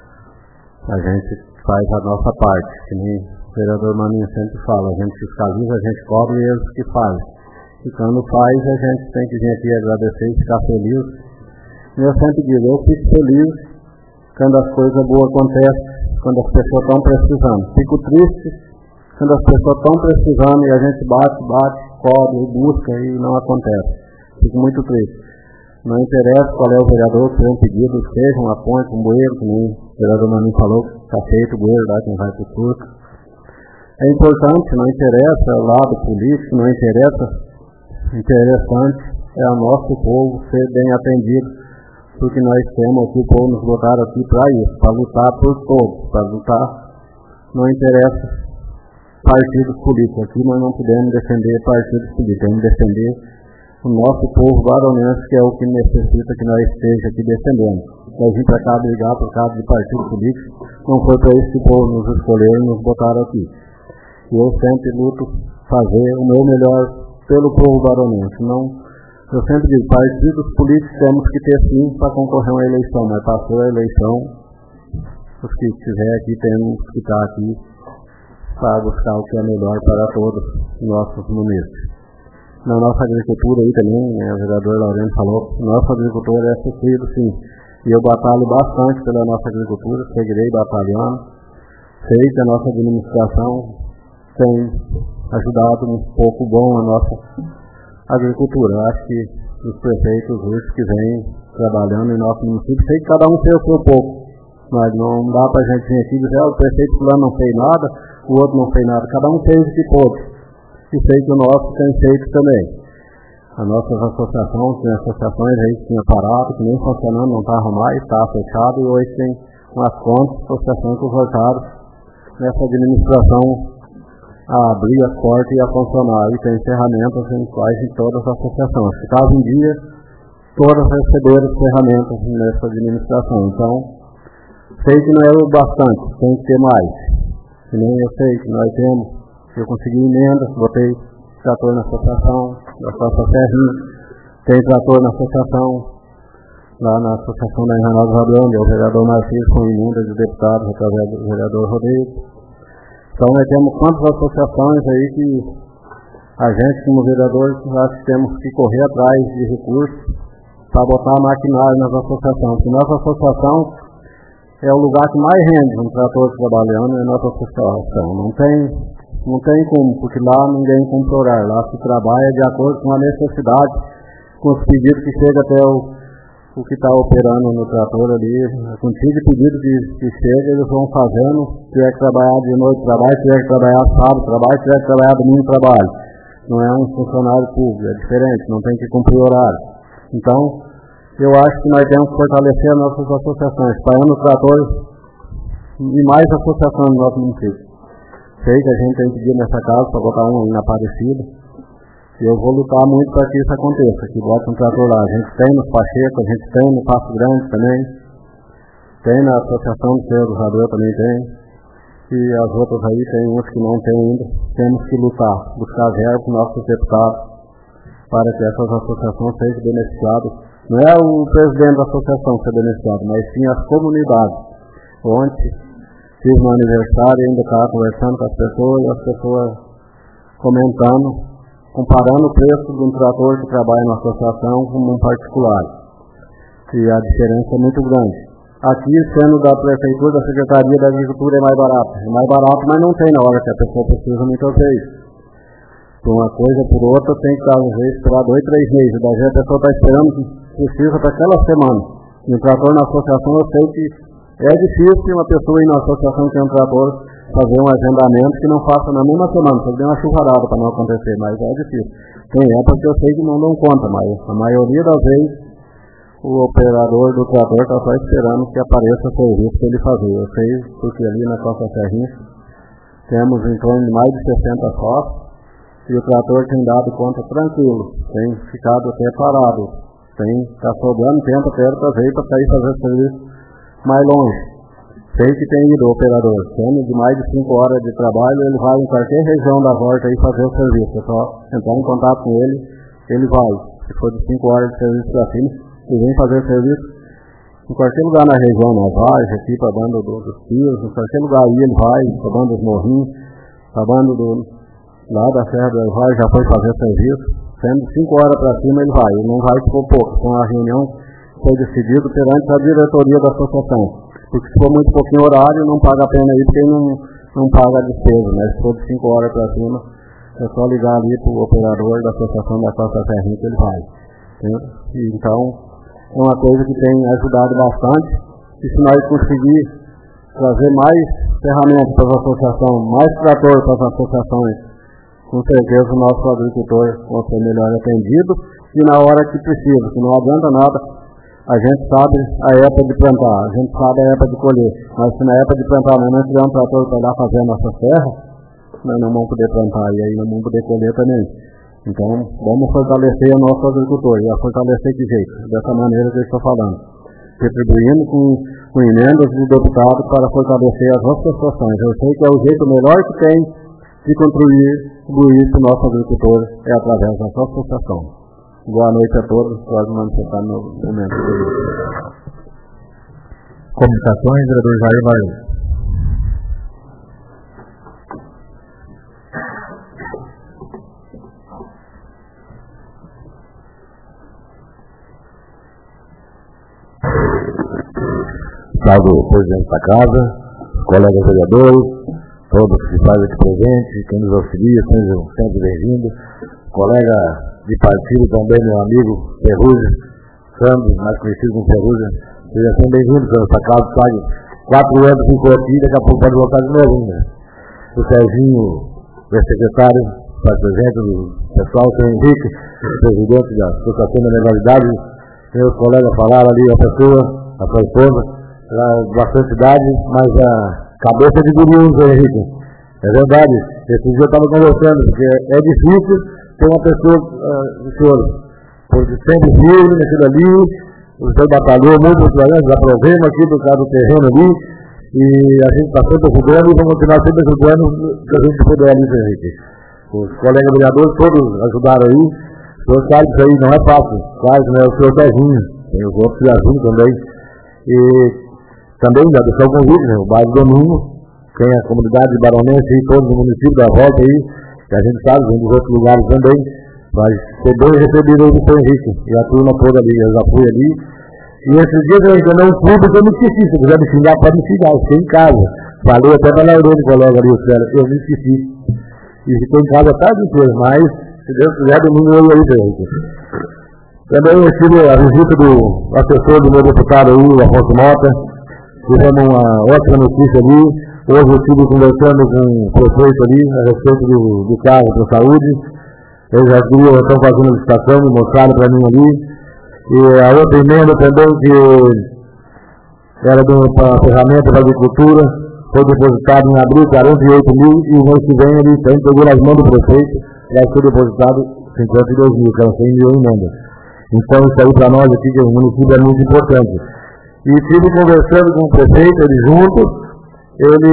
a gente faz a nossa parte. Que nem o vereador Maninho sempre fala, a gente fiscaliza, a gente cobra e eles que fazem. E quando faz, a gente tem que vir aqui agradecer e ficar feliz. E eu sempre digo, eu fico feliz quando as coisas boas acontecem, quando as pessoas estão precisando. Fico triste quando as pessoas estão precisando e a gente bate, bate, cobre, busca e não acontece. Fico muito triste. Não interessa qual é o vereador que tem um pedido, seja uma ponte, um bueiro, como o vereador Maninho falou, está feito o bueiro lá, quem vai para o surto. É importante, não interessa o lado político, não interessa, interessante é o nosso povo ser bem atendido, porque nós temos aqui, o povo nos botaram aqui para isso, para lutar por todos, para lutar, não interessa partidos políticos, aqui nós não podemos defender partidos políticos, temos que defender o nosso povo varonense, que é o que necessita que nós esteja aqui defendendo. Nós vim para cá brigar por causa de partido político, não foi para isso que o povo nos escolheu e nos botaram aqui. Eu sempre luto fazer o meu melhor pelo povo varonense. Não, eu sempre digo, partidos políticos temos que ter sim para concorrer a uma eleição, mas passou a eleição, os que estiver aqui temos que estar aqui para buscar o que é melhor para todos os nossos munícipes. Na nossa agricultura aí também, né, o vereador Laureno falou, nossa agricultura é sofrido sim, e eu batalho bastante pela nossa agricultura, seguirei batalhando, sei que a nossa administração tem ajudado um pouco bom a nossa agricultura. Eu acho que os prefeitos hoje que vêm trabalhando em nosso município, sei que cada um fez o seu pouco, mas não dá para a gente vir aqui e dizer, ah, o prefeito fulano não fez nada, o outro não fez nada, cada um fez o que pôde. E sei que o nosso tem feito também. As nossas associações, tem associações aí que tinha parado, que nem funcionando, não estava mais, estava fechado, e hoje tem umas contas, associações que voltaram nessa administração a abrir as portas e a funcionar. E tem ferramentas em quase em todas as associações. Se caso um dia, todas receberam ferramentas nessa administração. Então, sei que não é o bastante, tem que ter mais. Que nem eu sei que nós temos. Eu consegui emendas, botei trator na associação, da Costa Serrinha, tem trator na associação, lá na associação da Engenhosa Fabião, onde é o vereador Marcílio, com emendas de deputados, através do vereador Rodrigo. Então nós temos quantas associações aí que a gente, como vereador, nós temos que correr atrás de recursos para botar maquinário nas associações. Porque nossa associação é o lugar que mais rende um trator trabalhando, é a nossa associação. Não tem... Não tem como, porque lá ninguém compra horário, lá se trabalha de acordo com a necessidade, com os pedidos que chega até o, o que está operando no trator ali, com de pedido que, que chega, eles vão fazendo, se tiver que trabalhar de noite, trabalho, se tiver que trabalhar sábado, trabalho, se tiver que trabalhar domingo, trabalho. Não é um funcionário público, é diferente, não tem que cumprir horário. Então, eu acho que nós temos que fortalecer as nossas associações, espalhando os tratores e mais associações no nosso município. Sei que a gente tem que ir nessa casa para botar um aí na Aparecida. E eu vou lutar muito para que isso aconteça, que bota um trator lá. A gente tem nos Pacheco, a gente tem no Passo Grande também. Tem na Associação do Senhor do Rador também tem. E as outras aí tem uns que não tem ainda. Temos que lutar, buscar verba para os nossos deputados, para que essas associações sejam beneficiadas. Não é o presidente da associação ser beneficiado, mas sim as comunidades. Ontem fiz um aniversário e ainda estava conversando com as pessoas e as pessoas comentando, comparando o preço de um trator que trabalha na associação com um particular. E a diferença é muito grande. Aqui, sendo da prefeitura, da Secretaria da Agricultura, é mais barato. É mais barato, mas não tem na hora que a pessoa precisa muitas vezes. Por uma coisa ou por outra, tem que às vezes esperar dois, três meses. Daí a pessoa está esperando que precisa para aquela semana. E um trator na associação, eu sei que é difícil uma pessoa ir na associação que tem um trator fazer um agendamento que não faça na mesma semana, só deu uma chuvarada para não acontecer, mas é difícil. Tem época que eu sei que não dão conta, mas a maioria das vezes o operador do trator está só esperando que apareça o serviço para ele fazer. Eu sei porque ali na Costa Serrinha temos em torno de mais de sessenta sócios e o trator tem dado conta tranquilo, tem ficado até parado, tem está sobrando tempo até para ver para sair fazer serviço mais longe. Sei que tem ido o operador, tendo de mais de cinco horas de trabalho, ele vai em qualquer região da volta aí fazer o serviço. É só entrar em contato com ele, ele vai. Se for de cinco horas de serviço para cima, ele vem fazer o serviço em qualquer lugar na região, na Vaz, aqui para a banda do, dos Pios, em qualquer lugar aí ele vai, para a banda dos Morrinhos, para a banda do, lá da Serra do Vaz, já foi fazer o serviço. Sendo de cinco horas para cima, ele vai. Ele não vai se for pouco. Então a reunião foi decidido perante a diretoria da associação, porque se for muito pouquinho horário, não paga a pena ir, porque não, não paga a despesa, mas se for de cinco horas para cima, é só ligar ali para o operador da associação da Costa Serrinha que ele vai. E, então, é uma coisa que tem ajudado bastante, e se nós conseguir trazer mais ferramentas para a associação, mais tratores para as associações, com certeza o nosso agricultor vai ser melhor atendido e na hora que precisa, que não adianta nada. A gente sabe a época de plantar, a gente sabe a época de colher, mas se na época de plantar nós não tiver um trator para lá fazer a nossa serra, nós não vamos poder plantar e aí não vamos poder colher também. Então, vamos fortalecer o nosso agricultor. E a fortalecer que jeito? Dessa maneira que eu estou falando. Retribuindo com, com emendas de deputado para fortalecer as nossas associações. Eu sei que é o jeito melhor que tem de contribuir para o nosso agricultor é através da nossa associação. Boa noite a todos. Pode manifestar no momento. Comunicações, vereador Jair Maia. Salve o presidente da casa, colegas vereadores, todos que fazem aqui presente, quem nos auxilia, sejam sempre bem-vindos. Colega de partido também, meu amigo Ferrugem, Sandro, mais conhecido como Ferrugem, seja sempre bem-vindo, pelo essa casa, sabe? Quatro anos ficou aqui, daqui a pouco pode voltar de novo ainda. O Serginho, o secretário, faz presente, o pessoal, o senhor Henrique, o presidente da Associação da Legalidade, meus colegas falaram ali, a pessoa, a sua esposa, bastante idade, mas a cabeça de guri, Henrique. É verdade. Esse dia eu estava conversando, porque é difícil ter uma pessoa, uh, senhor, porque sempre firme naquilo ali, o senhor batalhou muito, já provemos aqui do caso do terreno ali, e a gente está sempre ajudando e vamos continuar sempre ajudando que a gente puder ali, Henrique. Os colegas vereadores todos ajudaram aí, o senhor sabe que isso aí não é fácil, sabe, né? O senhor Serginho, tem os outros que ajudam também. E também já deixou o convite, né? O bairro Domingo, tem a comunidade de Baronense e todos os municípios da volta aí, que a gente sabe, vem dos outros lugares também, vai ser bem recebido aí do seu Henrique, e a turma toda ali, eu já fui ali. E esses dias eu ainda não fui, porque eu me esqueci, se quiser me xingar, pode me xingar, eu fiquei em casa. Falei até para a Laurene, colega ali, eu me esqueci. E fiquei em casa a tarde inteira, mas, se Deus quiser, domingo eu aí, seu Henrique. Também eu tive a visita do assessor do meu deputado aí, o Afonso Mota. Tivemos uma ótima notícia ali. Hoje eu estive conversando com o prefeito ali a respeito do, do carro para a saúde. Eles já estão fazendo a licitação, me mostraram para mim ali. E a outra emenda também, que era para a ferramenta da agricultura, foi depositado em abril quarenta e oito mil e o mês que vem ele tem pegou nas mãos do prefeito e vai ser depositado cinquenta e dois mil, que eram cem mil emendas. Então isso aí para nós aqui, que o município é muito importante. E estive conversando com o prefeito, ele junto, ele,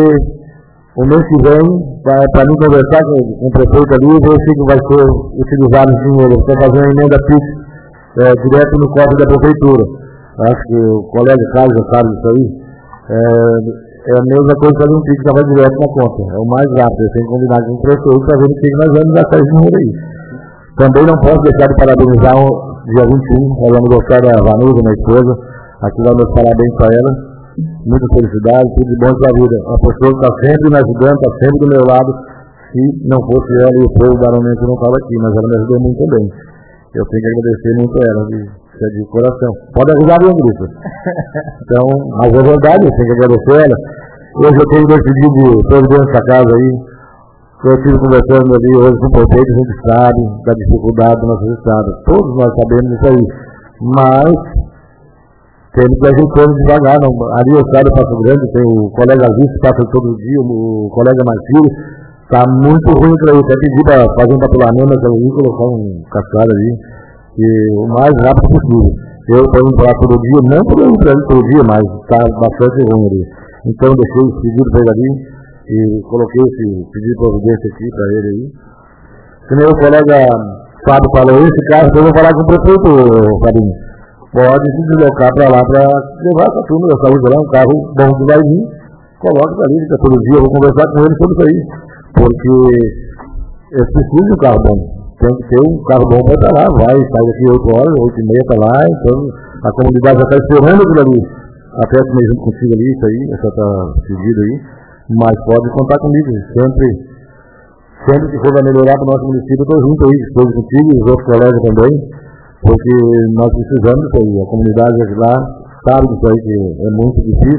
o mês que vem, para mim conversar com, com o prefeito ali, ver se vai ser utilizado esse dinheiro. Ele vai fazer uma emenda fixa, é, direto no cofre da prefeitura. Acho que o colega Carlos já sabe disso aí. É, é a mesma coisa que fazer um pique que vai direto na conta. É o mais rápido, eu tenho que combinar com o prefeito para ver o que nós vamos gastar esse dinheiro aí. Também não posso deixar de parabenizar o dia vinte e um, ela me gostar da Vanusa, minha esposa. Aqui dá meus parabéns para ela. Muita felicidade, tudo de bom para a vida. A pessoa que está sempre me ajudando, está sempre do meu lado. Se não fosse ela e o povo baronense não estava aqui, mas ela me ajudou muito também. Eu tenho que agradecer muito a ela, de, de coração. Pode ajudar bem, Grito. Então, mas é verdade, eu tenho que agradecer a ela. Hoje eu tenho decidido de todo dentro dessa casa aí. Eu estive conversando ali hoje com o prefeito, a gente sabe da dificuldade do nosso estado. Todos nós sabemos disso aí. Mas temos que agir todos devagar. Não. Ali eu saio do Passo Grande, tem o colega Alice que passa todo dia, o colega Marcílio. Está muito ruim para isso. Eu pedi para fazer um patrulhamento naquela ali, colocar um cascalho ali, e o mais rápido possível. Eu estou indo para lá todo dia, não estou indo para ele todo dia, mas está bastante ruim ali. Então deixei esse pedido para ele ali. E coloquei esse pedido de providência aqui para ele aí. Se meu colega Fábio falou esse carro, então eu vou falar com o prefeito, Fabinho. Pode se deslocar para lá para levar essa turma da saúde lá, um carro bom que vai vir, coloca ali, fica todo dia, eu vou conversar com ele sobre isso aí. Porque eu preciso de um carro bom. Tem que ter um carro bom para estar lá, vai, sai daqui oito horas, oito e meia está lá, então a comunidade já está esperando aquilo ali. Até comer junto contigo ali, isso aí, essa está pedido aí. Mas pode contar comigo, sempre, sempre que for para melhorar para o nosso município, eu estou junto aí, estou contigo e os outros colegas também, porque nós precisamos disso aí, a comunidade lá sabe disso aí que é muito difícil,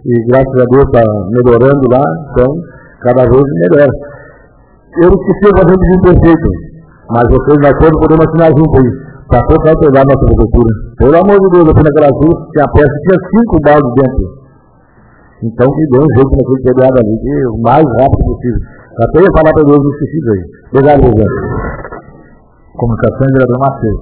E graças a Deus está melhorando lá, então cada vez melhor. Eu não esqueci de fazer um prefeito, mas vocês nós todos podemos assinar junto aí, para tocar o da nossa prefeitura. Pelo amor de Deus, eu fui naquela rua, tinha a peça, tinha cinco baldes dentro. Então que deu um jeito naquele telhado ali, que o mais rápido possível. Até ia falar para Deus, não esqueci daí. Obrigado, presidente. Comunicação, vereador Matheus.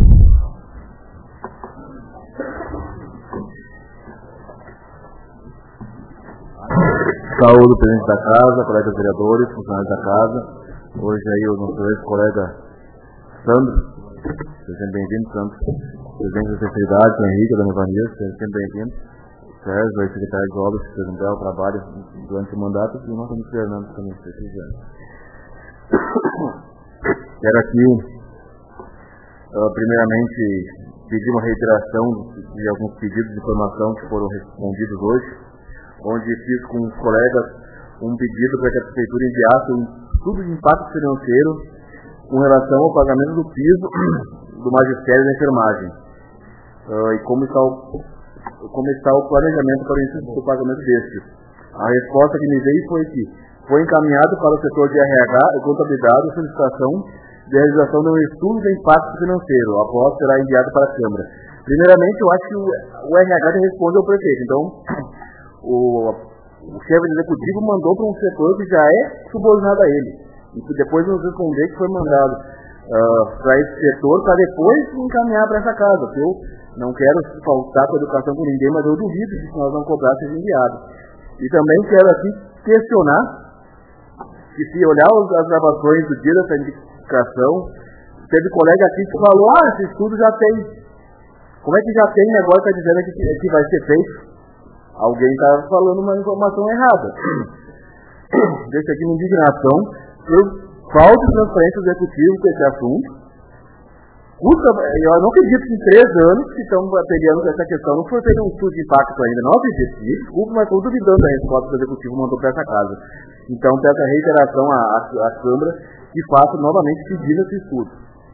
Saúde, presidente da casa, colegas vereadores, funcionários da casa. Hoje aí o nosso ex-colega Sandro, seja sempre bem-vindo, Sandro. Presidente da Secretaridade, Henrique, da Nevanias, seja sempre bem-vindo. Sérgio, aí secretário de obras, que fez um belo trabalho durante o mandato, e o nosso amigo Fernando também, se precisando. Quero aqui, uh, primeiramente, pedir uma reiteração de alguns pedidos de informação que foram respondidos hoje, onde fiz com os colegas um pedido para que a Prefeitura enviasse um estudo de impacto financeiro com relação ao pagamento do piso do magistério da enfermagem. Uh, e como está, o, como está o planejamento para o início do pagamento deste. A resposta que me veio foi que foi encaminhado para o setor de R H e contabilidade a solicitação de realização de um estudo de impacto financeiro. Após será enviado para a Câmara. Primeiramente, eu acho que o, o R H responde ao prefeito. Então, o, o chefe executivo mandou para um setor que já é subordinado a ele. E depois nos responder que foi mandado uh, para esse setor, para depois encaminhar para essa casa. Porque eu não quero faltar com a educação com ninguém, mas eu duvido que se nós não cobrar seja enviado. E também quero aqui questionar que, se olhar as gravações do dia dessa indicação, teve colega aqui que falou: ah, esse estudo já tem. Como é que já tem negócio que está dizendo que, que vai ser feito? Alguém está falando uma informação errada. Deixa aqui uma indignação por falta de transparência executiva com esse assunto. Custa, eu não acredito que em três anos que estão bateriando essa questão não foi feito um estudo de impacto ainda. Não acredito nisso, desculpa, mas estou duvidando da resposta que o executivo mandou para essa casa. Então, peço a reiteração à, à, à Câmara que faça novamente pedido esse estudo.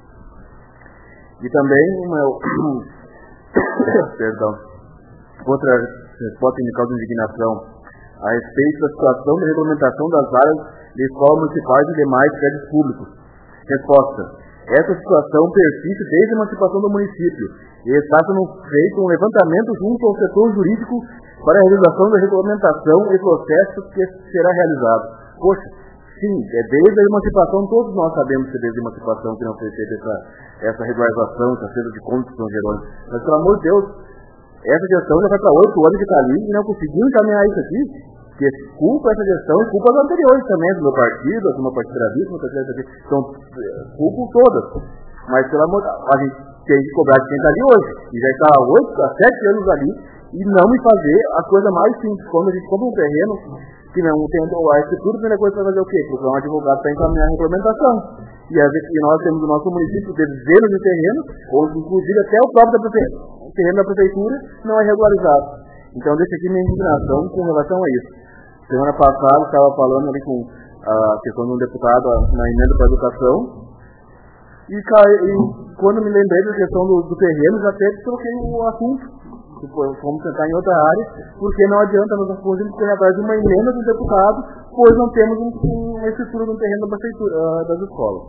E também, meu, perdão, outra resposta em causa de indignação a respeito da situação de regulamentação das áreas de escolas municipais e demais prédios públicos. Resposta: essa situação persiste desde a emancipação do município e está sendo feito um levantamento junto ao setor jurídico para a realização da regulamentação e processo que será realizado. Poxa, sim, é desde a emancipação, todos nós sabemos que é desde a emancipação que não foi feita essa, essa regularização, essa feira de contas de São Jerônimo. Mas, pelo amor de Deus, essa gestão já vai para oito anos que está ali e não conseguiu encaminhar isso aqui, que culpa essa gestão e culpa as anteriores também, do meu partido, do meu partido da Vista, do meu partido da Vista, são culpas todas. Mas, pelo amor de Deus, a gente tem que cobrar de quem está ali hoje, e já está há oito, há sete anos ali, e não me fazer a coisa mais simples. Quando a gente compra um terreno, que não tem a escritura, a primeira coisa para fazer o quê? Procurar um advogado para encaminhar a regulamentação. E, às vezes, e nós temos no nosso município dezenas de terrenos, onde inclusive até o próprio da prefeitura, o terreno da prefeitura não é regularizado. Então, deixo aqui minha indignação com relação a isso. Semana passada, estava falando ali com a questão de um deputado na emenda para a educação, e, e quando me lembrei da questão do, do terreno, já até troquei o assunto. Vamos tentar em outra área, porque não adianta nós conseguirmos correr atrás de uma emenda do deputado, pois não temos um, um, uma estrutura de um terreno da prefeitura, uh, das escolas.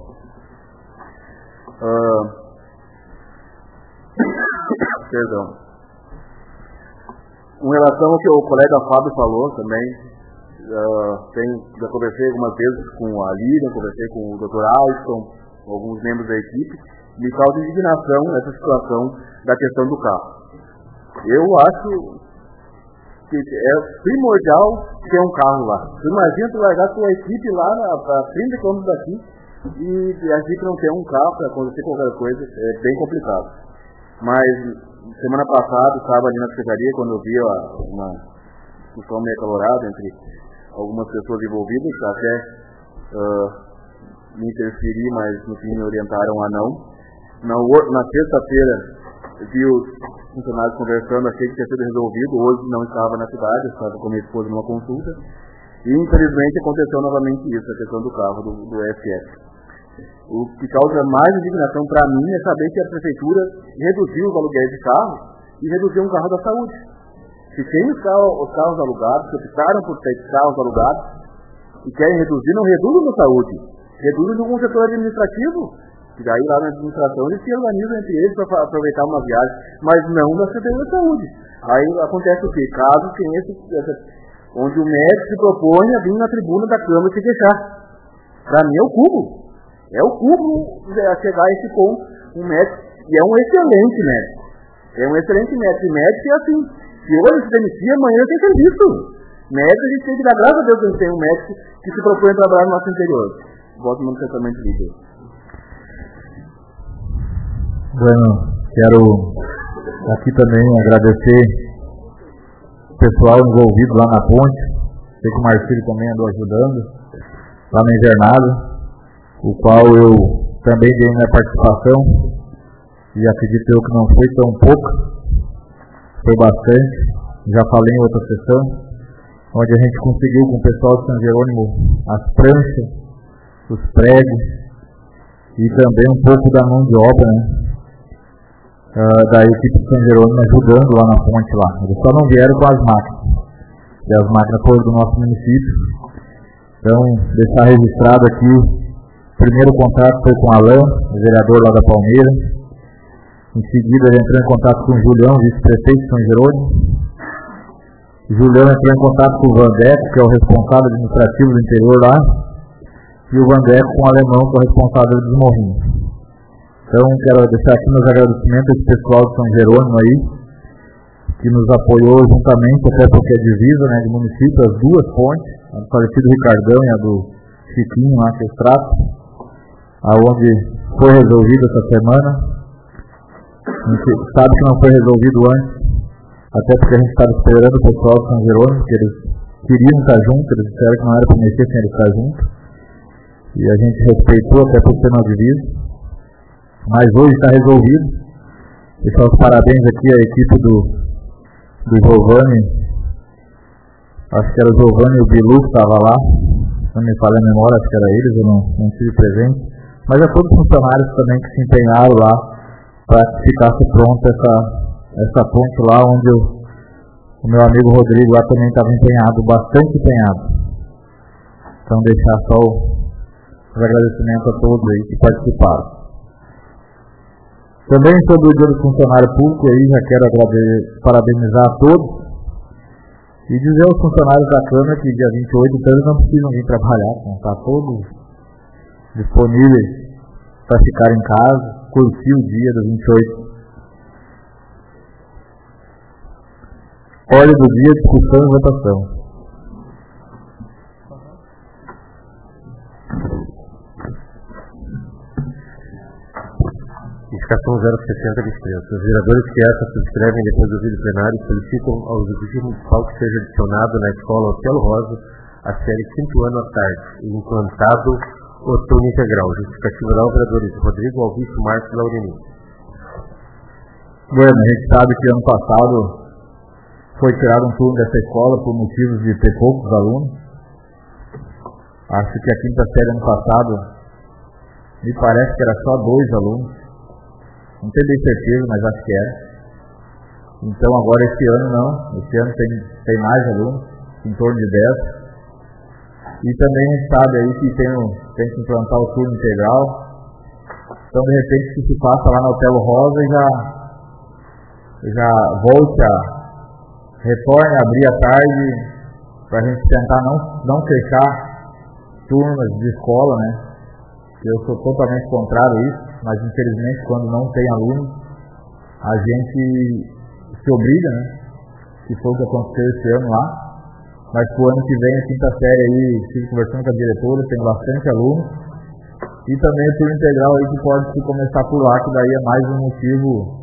Uh, perdão. Com relação ao que o colega Fábio falou também, uh, tem, já conversei algumas vezes com a Lívia, conversei com o doutor Alisson, com alguns membros da equipe, me causa indignação essa situação da questão do carro. Eu acho que é primordial ter um carro lá. Imagina tu largar tua equipe lá para trinta quilômetros daqui e a gente não ter um carro para acontecer qualquer coisa, é bem complicado. Mas semana passada estava ali na secretaria quando eu vi uma discussão meio acalorada entre algumas pessoas envolvidas, até uh, me interferi, mas no fim me orientaram a não. Na, na sexta-feira vi os funcionários conversando, achei que tinha sido resolvido, hoje não estava na cidade, estava com minha esposa numa consulta, e infelizmente aconteceu novamente isso, a questão do carro, do, do F F. O que causa mais indignação para mim é saber que a prefeitura reduziu os aluguéis de carro e reduziu um carro da saúde. Se tem os carros, os carros alugados, que optaram por ter carros alugados e querem reduzir, não reduzem na saúde, reduzem no setor administrativo, que daí lá na administração eles se organizam entre eles para aproveitar uma viagem, mas não na Secretaria da Saúde. Aí acontece o quê? Casos que esse, essa, onde o médico se propõe a vir na tribuna da Câmara e se queixar. Para mim é o cubo. É o cubo a chegar a esse ponto. Um médico, e é um excelente médico. É um excelente médico. E médico é assim. Se hoje se demitir, amanhã tem serviço. Médico, a gente tem que dar graças a Deus que a gente tem um médico que se propõe a trabalhar no nosso interior. Voto no tratamento líder. Bueno, quero aqui também agradecer o pessoal envolvido lá na ponte. Sei que o Marcílio também andou ajudando lá na invernada, o qual eu também dei minha participação, e acredito eu que não foi tão pouco, foi bastante. Já falei em outra sessão, onde a gente conseguiu com o pessoal de São Jerônimo as pranchas, os pregos e também um pouco da mão de obra, né, uh, da equipe de São Jerônimo ajudando lá na ponte lá. Eles só não vieram com as máquinas, e as máquinas foram do nosso município. Então, deixar registrado aqui, o primeiro contato foi com o Alain, o vereador lá da Palmeira. Em seguida ele entrou em contato com o Julião, vice-prefeito de São Jerônimo. Julião entrou em contato com o Vandeco, que é o responsável administrativo do interior lá, e o Vandeco com o Alemão, que é o responsável dos Morrinhos. Então, quero deixar aqui meus agradecimentos a esse pessoal de São Jerônimo aí, que nos apoiou juntamente, até porque é divisa, né, de município, as duas pontes, a do falecido Ricardão e a do Chiquinho, lá que eu trato, aonde foi resolvido essa semana. A gente sabe que não foi resolvido antes, até porque a gente estava esperando o pessoal de São Jerônimo, que eles queriam estar juntos, eles disseram que não era para mexer sem eles estar juntos, e a gente respeitou até por ser na divisa, mas hoje está resolvido. Deixar os parabéns aqui à equipe do, do Giovanni, acho que era o Giovanni e o Bilu que estava lá, não me falei a memória, acho que era eles, eu não, não tive presente, mas a todos os funcionários também que se empenharam lá para que ficasse pronta essa, essa ponte lá, onde eu, o meu amigo Rodrigo lá também estava empenhado, bastante empenhado. Então deixar só o, os agradecimentos a todos aí que participaram. Também sobre o dia do funcionário público aí, já quero parabenizar a todos e dizer aos funcionários da Câmara que dia vinte e oito então eles não precisam vir trabalhar, vão estar todos disponíveis para ficar em casa, curtir o dia do vinte e oito. Ordem do dia, discussão e votação. Indicação zero sessenta de expresso. Os vereadores que essa subscrevem depois do vídeo plenário solicitam ao Executivo Municipal que seja adicionado na escola Otelo Rosa a série quinto ano à tarde e implantado outono integral. Justificativa da vereadores Rodrigo Alvício Marcos Laurenin. Bueno, a gente sabe que ano passado foi tirado um turno dessa escola por motivos de ter poucos alunos. Acho que a quinta série ano passado me parece que era só dois alunos. Não tenho bem certeza, mas acho que era. Então agora esse ano não, esse ano tem, tem mais alunos, em torno de dez. E também a gente sabe aí que tem, tem que implantar o turno integral. Então de repente que se passa lá na Otelo Rosa e já, já volte a, retorne a abrir à tarde, para a gente tentar não, não fechar turmas de escola, né? Eu sou totalmente contrário a isso, mas infelizmente quando não tem aluno, a gente se obriga, né? Que foi o que aconteceu esse ano lá. Mas pro ano que vem, a quinta série aí, estive conversando com a diretora, tem bastante alunos. E também o turno integral aí que pode se começar por lá, que daí é mais um motivo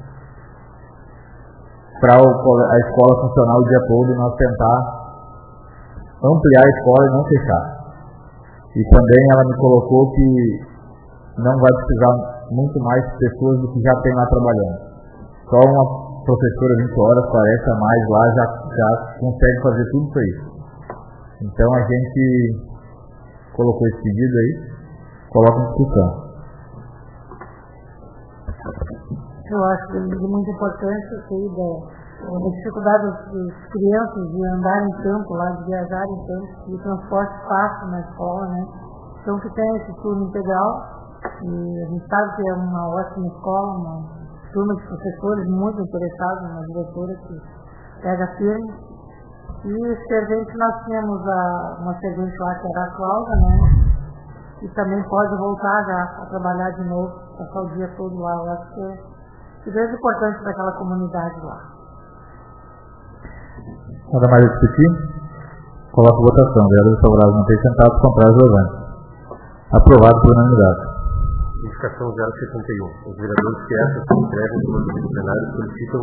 para a escola funcionar o dia todo e nós tentar ampliar a escola e não fechar. E também ela me colocou que não vai precisar muito mais pessoas do que já tem lá trabalhando. Só uma professora vinte horas, parece a mais lá, já, já consegue fazer tudo isso aí. Então a gente colocou esse pedido aí, coloca em discussão. Eu acho que é de muita importância isso aí da, a dificuldade das crianças de andar em campo, lá, de viajar em campo, de transporte fácil na escola, né? Então que tem esse turno integral, e a gente sabe que é uma ótima escola, uma turma de professores muito interessados, uma diretora que pega firme. E servente, nós tínhamos a, uma servente lá que era a Cláudia, né? E também pode voltar já a trabalhar de novo, passar o dia todo lá. Eu acho que é que é importante para aquela comunidade lá. Nada mais a discutir? Coloco votação. Vereadores favoráveis não tem sentados, contrários levantes. Aprovado por unanimidade. Indicação zero setenta e um. Os vereadores que essa se inscrevem no do plenário solicitam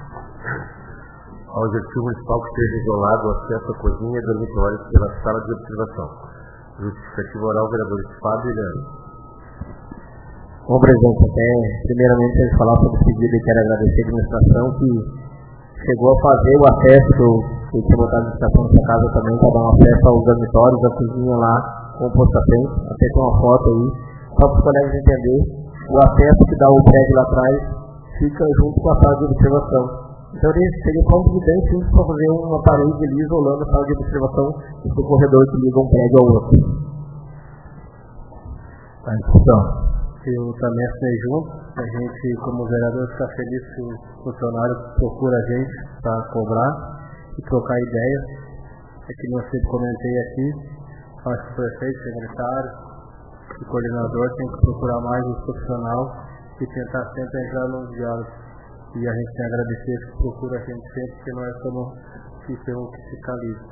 ao executivo municipal que seja isolado o acesso à cozinha e dormitórios pela sala de observação. Justificativo oral, vereadores Fábio e Leandro. Bom, presidente, até primeiramente antes de falar sobre o pedido, eu quero agradecer a administração que chegou a fazer o acesso que eu, que eu tinha botado a administração nessa casa também, para dar um acesso aos dormitórios, à cozinha lá, com o posto-assento, até tem uma foto aí, só para os colegas entenderem, o acesso que dá o prédio lá atrás fica junto com a sala de observação. Então seria só um evidente para fazer uma parede ali isolando a sala de observação do corredor que liga um prédio ao outro. Está em discussão. Eu também assinei junto. A gente, como vereador, fica feliz que o funcionário procura a gente para cobrar e trocar ideias. É que eu sempre comentei aqui, acho que o prefeito, secretário e coordenador tem que procurar mais o profissional e tentar sempre entrar nos diálogos. E a gente tem a agradecer que procura a gente sempre, porque nós somos que temos que ficar livres.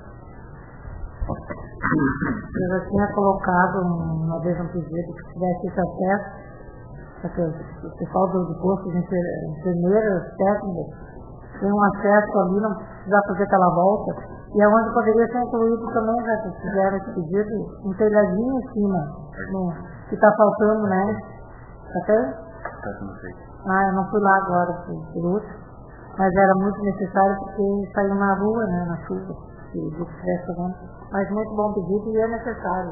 Eu já tinha colocado uma vez um pedido que tivesse esse acesso, porque o pessoal do, do posto de enfermeiras, técnicas, tem um acesso ali, não precisa fazer aquela volta, e é onde poderia ser incluído também, já que fizeram esse pedido, um telhadinho em cima, no, que está faltando, né? Até? Ah, eu não fui lá agora por, por último, mas era muito necessário porque saiu na rua, né, na chuva, se estivesse falando. Mas muito bom pedido e é necessário.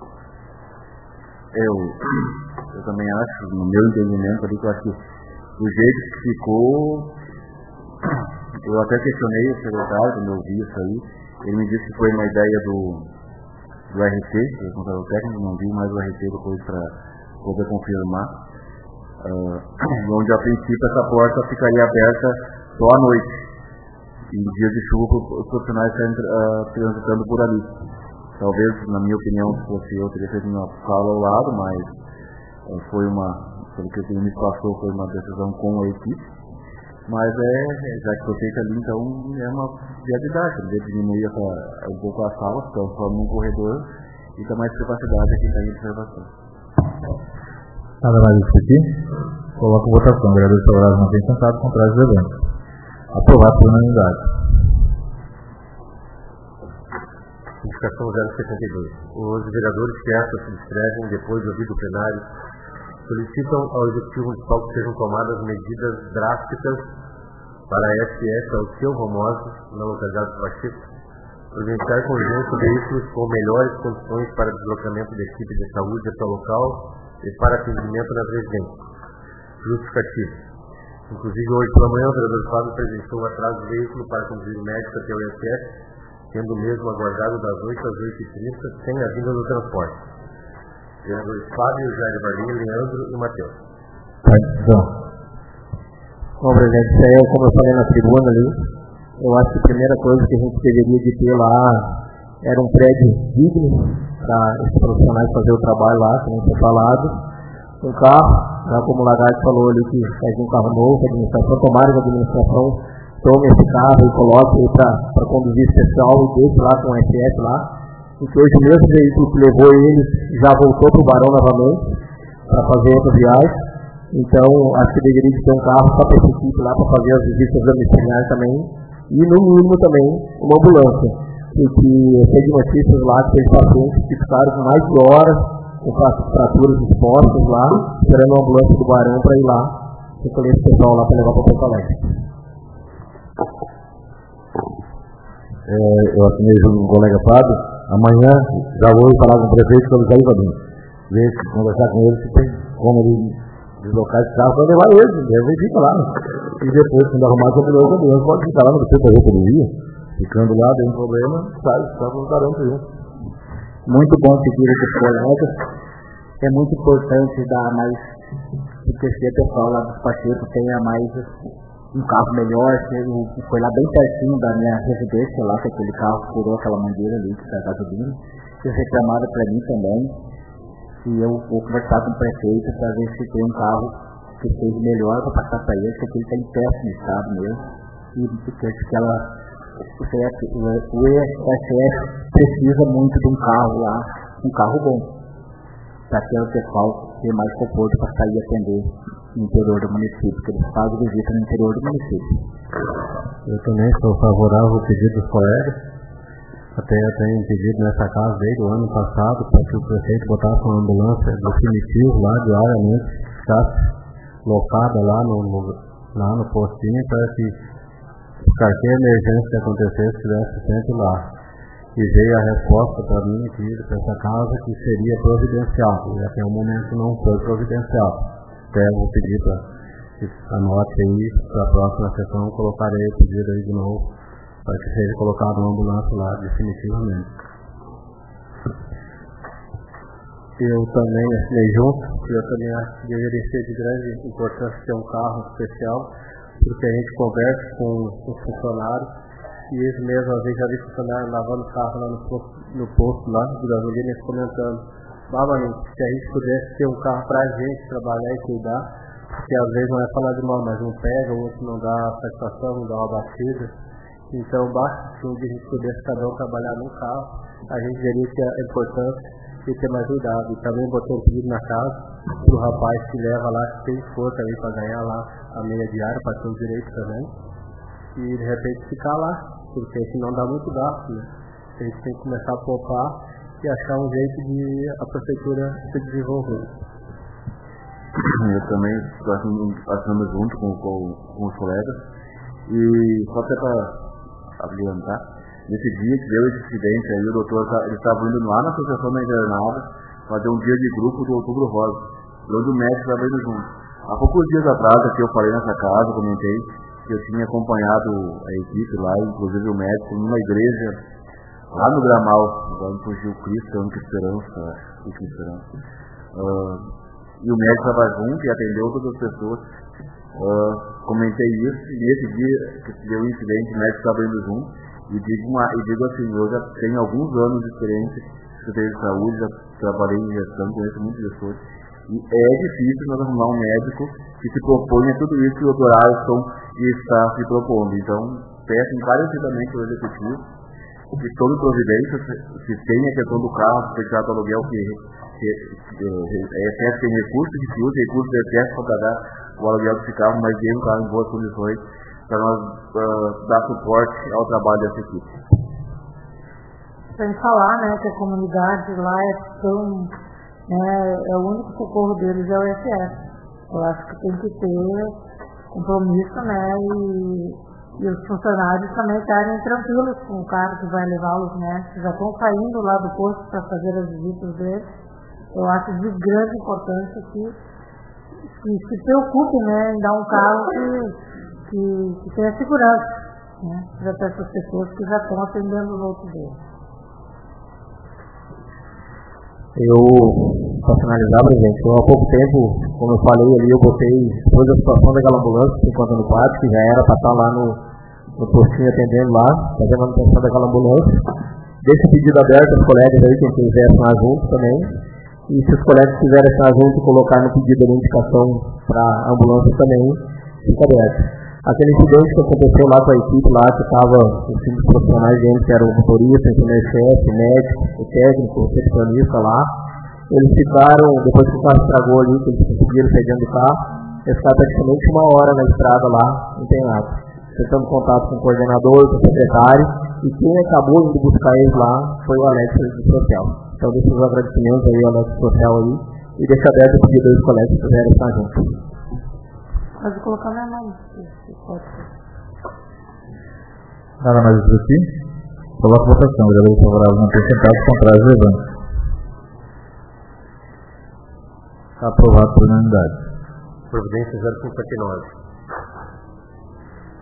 Eu, eu também acho, no meu entendimento ali, que eu acho que do jeito que ficou, eu até questionei o secretário quando eu vi isso aí, ele me disse que foi uma ideia do, do R T, do responsável técnico, não vi mais o R T depois para poder confirmar, uh, onde a princípio essa porta ficaria aberta só à noite. E em dias de chuva os profissionais estão uh, transitando por ali. Talvez, na minha opinião, se fosse eu, teria feito uma sala ao lado, mas uh, foi uma, pelo que ele me passou, foi uma decisão com a equipe. Mas é, já que foi feita ali, então é uma viabilidade. Ele diminuir essa, um pouco a sala, transforma num corredor e dá mais privacidade aqui para a observação. Nada mais a discutir? Coloco votação. Vereadores favoráveis não têm sentado, contrários levantes. Aprovado por unanimidade. Indicação zero setenta e dois. Os vereadores que esta se inscrevem depois do ouvido plenário solicitam ao Executivo Municipal que sejam tomadas medidas drásticas para a S S Alceu Romosa, na localidade do Pacheco, providenciar com urgência veículos com melhores condições para deslocamento da equipe de saúde até o local e para atendimento nas residências. Justificativo. Inclusive, hoje pela manhã, o vereador Fábio apresentou o atraso do veículo para conduzir o médico até o I S S, sendo o mesmo aguardado das oito às oito e trinta, sem a vinda do transporte. Vereadores Fábio, Jair Barlinha, Leandro e Matheus. Participação. Bom, presidente, isso aí, como eu falei na tribuna ali, eu acho que a primeira coisa que a gente deveria de ter lá era um prédio digno para esses profissionais fazer o trabalho lá, como foi falado. Um carro, né, como o Lagarde falou ali, que faz um carro novo, a administração, tomara que a administração tome esse carro e coloque para conduzir esse pessoal e deixe lá com o S S lá. Porque hoje o mesmo veículo que levou eles já voltou para o Barão novamente para fazer outra viagem. Então, acho que deveria ter um carro só para esse equipe lá para fazer as visitas domiciliares também. E no mínimo também uma ambulância. Porque eu sei de notícias lá que tem pacientes que ficaram com mais de horas com fraturas expostas lá, esperando a ambulância do Barão para ir lá recolher esse pessoal lá para levar para o Porto Alegre. É, eu assinei junto com o colega Fábio. Amanhã já vou falar com o prefeito sobre Jair Barlinha. Ver se conversar com ele se tem como ele deslocar esse carro para levar ele. Ele fica lá. e depois, quando arrumar essa ambulância, a ambulância pode ficar lá no centro da rodovia, ficando lá, tem um problema, sai, sai com o caramba aí. Muito bom pedir aqui para colegas. É muito importante dar mais, porque se o pessoal lá dos Pacheco tenha mais um carro melhor, que foi lá bem pertinho da minha residência, lá que aquele carro furou aquela mangueira ali, que está a gasolina. Eles reclamaram para mim também, e eu vou conversar com o prefeito para ver se tem um carro que seja melhor para passar para eles, porque ele está em péssimo estado mesmo, e porque aquela, o E S S precisa muito de um carro lá, um carro bom, para ter o pessoal ter mais conforto para sair e atender no interior do município, porque eles fazem visita no interior do município. Eu também sou favorável ao pedido dos colegas. Até eu tenho pedido nessa casa desde o ano passado para que o prefeito botasse uma ambulância definitiva lá diariamente, que ficasse locada lá no, no, lá no postinho, para que qualquer emergência que acontecesse estivesse sempre lá. E veio a resposta para mim, pedido para essa casa, que seria providenciado, e até o momento não foi providenciado. Até vou pedir para que anote aí, para a próxima sessão colocarei o pedido aí de novo, para que seja colocado uma ambulância lá definitivamente. Eu também assinei junto, eu também acho que deveria ser de grande importância ter um carro especial, porque a gente conversa com os funcionários, e eles mesmos, às vezes, já vi funcionário lavando o carro lá no posto, no posto lá de gasolina, eles comentando, novamente, se a gente pudesse ter um carro para a gente trabalhar e cuidar, porque às vezes não é falar de mal, mas um pega, o outro não dá satisfação, não dá uma batida. Então, basta se um dia a gente pudesse cada um trabalhar num carro, a gente veria que a importância de ter mais cuidado. E também botei um pedido na casa para o rapaz que leva lá, que tem esforço ali para ganhar lá a meia diária, para ter os direitos também. E de repente ficar lá, porque senão dá muito gasto, né? A gente tem que começar a poupar e achar um jeito de a prefeitura se desenvolver. Eu também estou assinando junto com, com, com os colegas. E só até para adiantar, nesse dia que deu esse acidente aí, o doutor ele estava indo lá na Associação da Internada fazer um dia de grupo do Outubro Rosa, onde o médico estava indo junto. Há poucos dias atrás, aqui eu falei nessa casa, comentei que eu tinha acompanhado a equipe lá, inclusive o médico, numa igreja lá no Gramal, agora me fugiu o Cristo, Única Esperança, Única Esperança. Uh, e o médico estava junto e atendeu todas as pessoas. Uh, comentei isso, e nesse dia que deu o incidente, o médico estava indo junto, e digo, uma, e digo assim, eu já tenho alguns anos de experiência que eu tenho de saúde, já trabalhei em gestão, conheço muitos gestores, e é difícil nós arrumar um médico que se propõe a tudo isso que o doutor Alisson está se propondo. Então, peço encarecidamente ao executivo que tome providência, que tenha a questão do carro, fechado aluguel, que, que, que é excesso tem recursos, que se usa recursos de excesso para pagar o aluguel desse carro, mas tem um carro em boas condições para nós uh, dar suporte ao trabalho dessa equipe. Sem falar, né, que a comunidade lá é tão, né, é o único socorro deles é o I S S. Eu acho que tem que ter compromisso, né, e, e os funcionários também estarem tranquilos com o carro que vai levá-los, né, já estão saindo lá do posto para fazer as visitas deles. Eu acho de grande importância que, que se preocupe, né, em dar um carro que, que, que tenha segurança, né, para essas pessoas que já estão atendendo os outros deles. Eu, para finalizar, presidente, eu, há pouco tempo, como eu falei ali, eu botei, depois da situação daquela ambulância, enquanto no pátio, que já era para estar lá no, no postinho atendendo lá, fazendo a manutenção daquela ambulância. Deixo o pedido aberto aos colegas aí, quem quiser assinar junto também. E se os colegas quiserem assinar junto e colocar no pedido a indicação para a ambulância também, fica aberto. Aquele incidente que aconteceu lá com a equipe lá, que estava os cinco profissionais dentro, que eram o motorista, o enfermeiro-chefe, o médico, o técnico, o recepcionista lá, eles ficaram, depois que o carro estragou ali, que eles conseguiram sair dentro do carro, eles ficaram praticamente uma hora na estrada lá, empenhado, tentando contato com o coordenador, com o secretário, e quem acabou indo buscar eles lá foi o Alex do Social. Então, deixo os agradecimentos aí ao Alex do Social aí, e deixo aberto o pedido dos colegas que quiserem estar juntos. Pode colocar minha mão. Nada mais isso aqui? Coloca a votação. Vereador favorável não tem sentado, contrário levando. Aprovado por unanimidade. Providência zero cinquenta e nove.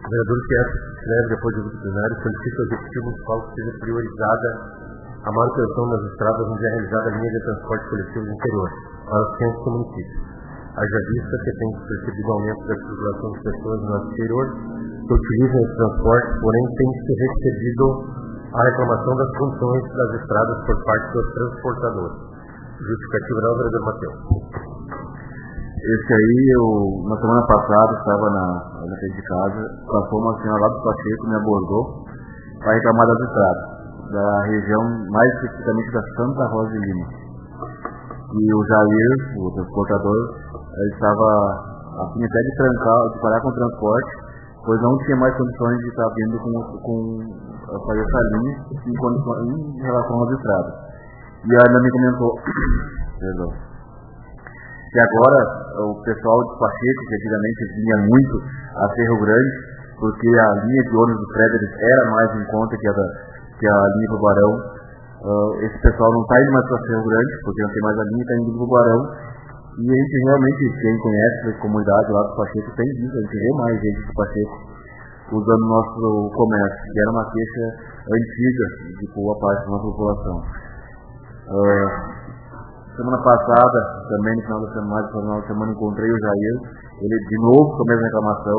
O vereador que essa se inscreve depois do plenário solicita ao Executivo Municipal que seja priorizada a manutenção das estradas onde é realizada a linha de transporte coletivo do interior, para os centros do município. Haja vista que tem percebido o aumento da circulação de pessoas no nosso interior que utilizam esse transporte, porém tem se recebido a reclamação das condições das estradas por parte dos transportadores. Justificativa da vereador Matheus. Esse aí, eu, na semana passada, estava na, na frente de casa, passou uma senhora lá do Pacheco, me abordou para reclamar das estradas, da região, mais especificamente da Santa Rosa de Lima. E o Jair, o transportador, ele estava a fim até de trancar, de parar com o transporte, pois não tinha mais condições de estar vindo com, com fazer essa linha em, condições, em relação às estradas. E a Ana me comentou, perdão, que agora o pessoal de Pacheco, que antigamente vinha muito a Ferro Grande, porque a linha de ônibus do Frederic era mais em conta que a, da, que a linha do Barão, uh, esse pessoal não está indo mais para Ferro Grande, porque não tem mais a linha, está indo para o Barão. E a gente realmente, quem conhece a comunidade lá do Pacheco, tem visto, a gente vê mais gente do Pacheco usando o nosso comércio, que era uma queixa antiga de boa parte da nossa população. Uh, semana passada, também no final da semana, no final da semana encontrei o Jair, ele de novo com a mesma reclamação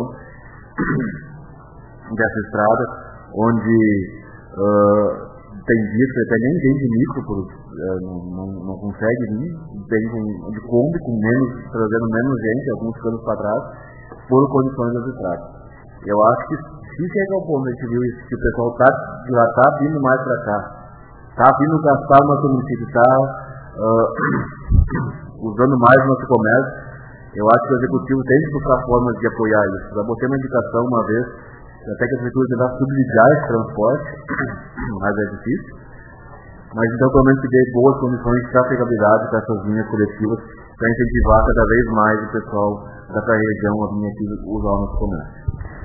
dessa estrada, onde uh, tem dias que até nem vem de micro, por, uh, não, não, não consegue vir, vem de Kombi, com menos, trazendo menos gente, alguns anos para trás, por condições das estradas. Eu acho que se chegar ao ponto, a gente viu isso, que o pessoal está tá vindo mais para cá, está vindo gastar o nosso município, está uh, usando mais o nosso comércio. Eu acho que o Executivo tem que buscar formas de apoiar isso. Já botei uma indicação uma vez, até que a Prefeitura tentar subsidiar esse transporte, mas é difícil. Mas então, pelo menos, que dê boas condições de trafegabilidade para essas linhas coletivas, para incentivar cada vez mais o pessoal dessa região a vir aqui usar o nosso comércio.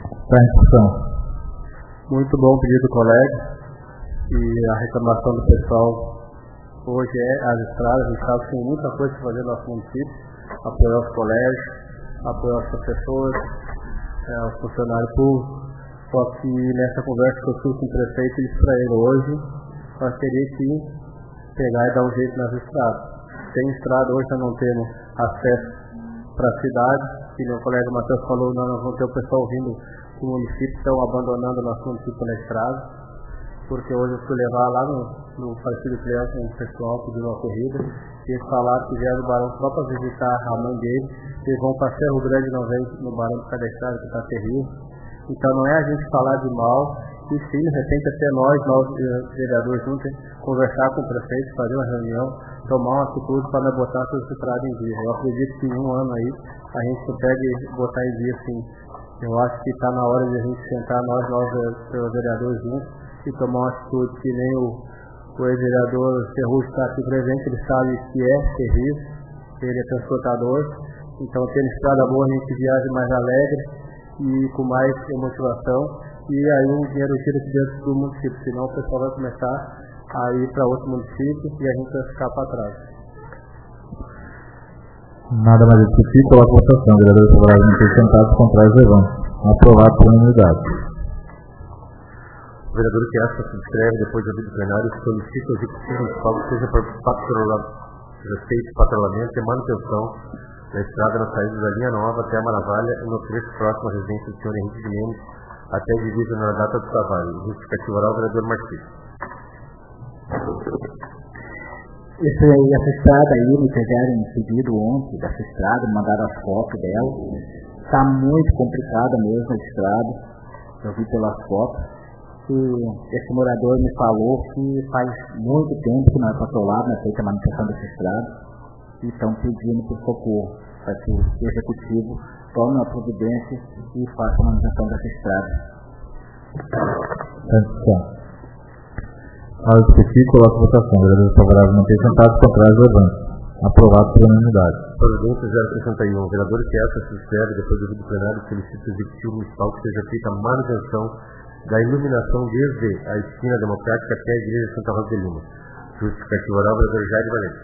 Muito bom o pedido do colega. E a reclamação do pessoal hoje é as estradas. A gente sabe que tem muita coisa para fazer no nosso município, apoiar os colégios, apoiar os professores, é, os funcionários públicos. Só que nessa conversa que eu fiz com o prefeito, eu disse para ele hoje, nós teríamos que pegar e dar um jeito nas estradas. Tem estrada, hoje nós não temos acesso para a cidade, e o colega Matheus falou, nós vamos ter o pessoal vindo do município, estão abandonando o nosso município na estrada, porque hoje eu fui levar lá no, no Partido Criança, um pessoal pedindo uma corrida, e eles falaram que vieram do Barão só para visitar a mãe dele, eles vão para Cerro Grande, não vem no Barão por causa da estrada, que está terrível. Então não é a gente falar de mal, e sim, de repente até nós, nós vereadores juntos, conversar com o prefeito, fazer uma reunião, tomar uma atitude para botar essa estrada em dia. Eu acredito que em um ano aí a gente consegue botar em dia sim. Eu acho que está na hora de a gente sentar nós, nós vereadores juntos, e tomar uma atitude que nem o, o ex-vereador Ferrugem está aqui presente, ele sabe que é serviço, ele é transportador, então tendo estrada boa a gente viaja mais alegre e com mais motivação, e aí o dinheiro tira de dentro do município, senão o pessoal vai começar a ir para outro município e a gente vai ficar para trás. Nada mais discutir, coloca a votação. Vereadores favoráveis sentados, contrários levantam. Aprovado por unanimidade. O vereador que essa se inscreve depois do vídeo plenário solicita ao Executivo Municipal que seja feito patrulhamento e manutenção da estrada na saída da linha nova até a Maravalha e no trecho próximo à residência do senhor Henrique de Mendes até a divisa na data do trabalho. Justificativa oral, vereador Martins. Esse, essa estrada aí, me fizeram um pedido ontem dessa estrada, me mandaram as fotos dela. Está muito complicada mesmo a estrada, eu vi pelas fotos. E esse morador me falou que faz muito tempo que não é patrolado, não é feita a manutenção dessa estrada, e estão pedindo por socorro, para que o executivo tome a providência e faça a manutenção dessa estrada. Ao discutir, coloca a votação. Vereadores favoráveis mantém sentados, contrários levantam. Aprovado por unanimidade. Providência zero sessenta e um. O vereador que essa se inscreve depois do vídeo plenário solicita ao Executivo Municipal que seja feita a manutenção da iluminação desde a esquina democrática até a igreja de Santa Rosa de Lima. Justificativa oral, vereador Jair Valente.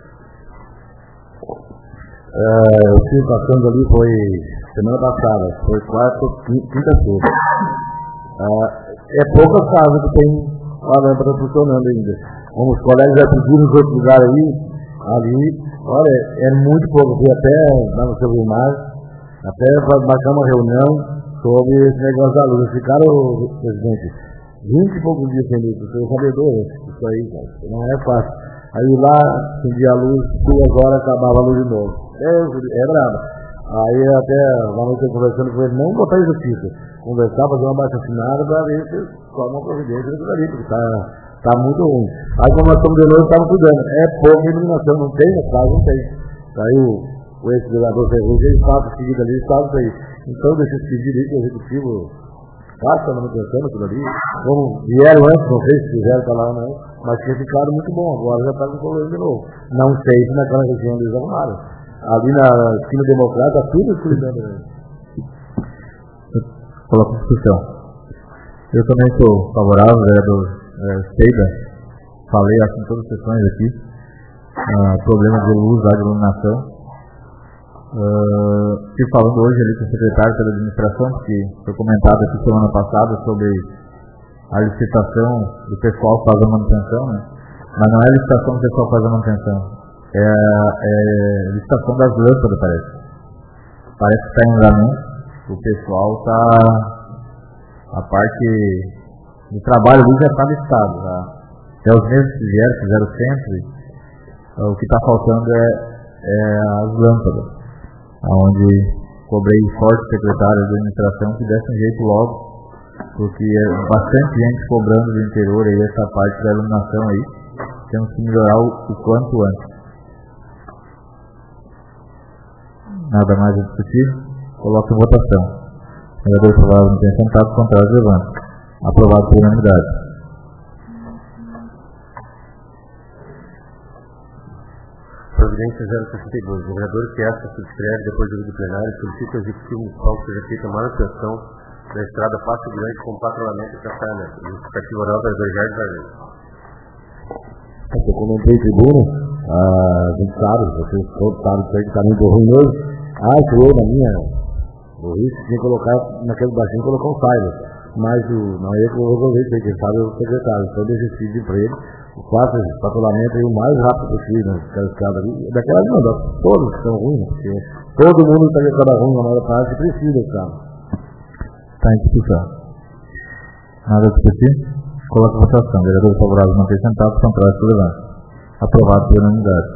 Uh, o que passando ali foi semana passada, foi quarta, quinta-feira. Ah, é poucas casas que tem a lâmpada funcionando ainda. Como os colegas já pediram nos outros lugares aí, ali, olha, é muito pouco. Fui até lá no seu Vilmar, até para marcar uma reunião sobre esse negócio da luz. Ficaram, presidente, vinte e poucos dias sem luz, porque eu sabedor, isso aí, cara, não é fácil. Aí lá, acendia a luz, duas horas, acabava a luz de novo. É, é brabo. Aí até lá no tempo conversando com ele, não botar justiça. Conversar, fazer uma baixa assinada para ver se toma uma providência daquilo ali, porque tá, tá muito ruim. Aí quando nós estamos de novo, estamos cuidando. É pouca iluminação, não tem, no caso não tem. Aí o, o ex-vereador Ferrugem, ele estava seguido ali, estava isso aí. Então deixa esse pedido aí que o executivo faça a manutenção daquilo ali. Como vieram antes, não sei se fizeram para lá ou não, mas tinha ficado muito bom, agora já está com problema de novo. Não sei se naquela região eles arrumaram. Ali na esquina democrata, tudo cuidando. Coloca discussão. Eu também sou favorável, vereador é, Seida. Falei assim em todas as sessões aqui. Uh, problema de luz, de iluminação. Uh, estive falando hoje ali com o secretário da administração, porque foi comentado aqui semana passada sobre a licitação do pessoal que faz a manutenção, né? Mas não é a licitação do pessoal que faz a manutenção. É, é a licitação das lâmpadas, parece. Parece que está em andamento. O pessoal está... A parte do trabalho ali já está listado. Tá? É os mesmos que vieram, fizeram sempre. O que está faltando é, é as lâmpadas. Onde cobrei forte o secretário da administração que desse um jeito logo. Porque é bastante gente cobrando do interior aí essa parte da iluminação aí. Temos que melhorar o, o quanto antes. Nada mais a discutir? Coloque em votação. Vereador aprovado, não tem sentado, contrário, levante. Aprovado por unanimidade. Providência zero sessenta e dois. O vereador que esta subscreve depois do vídeo plenário solicita ao executivo municipal que seja feita a manutenção da estrada Passo Grande com patrulhamento e tratamento. Justificativo oral, vereador Jardim Vargas. Eu comentei em tribuna, a gente sabe, vocês todos sabem que está muito ruim hoje. Ah, eu na minha, o risco tinha que colocar naquele baixinho, colocar um saiba. Mas o, não é eu que vou resolver isso aí, quem sabe é o secretário. Então deixa esse pedido para ele, faça esse patrulhamento aí o mais rápido possível, naquela escada ali. Daquelas não, todos que estão ruins, porque todo mundo está com a escada ruim, na maior parte precisa desse carro. Está em discussão. Nada a discutir? Coloca a votação. Vereador favorável, manter sentado, contrário, levante. Aprovado por unanimidade.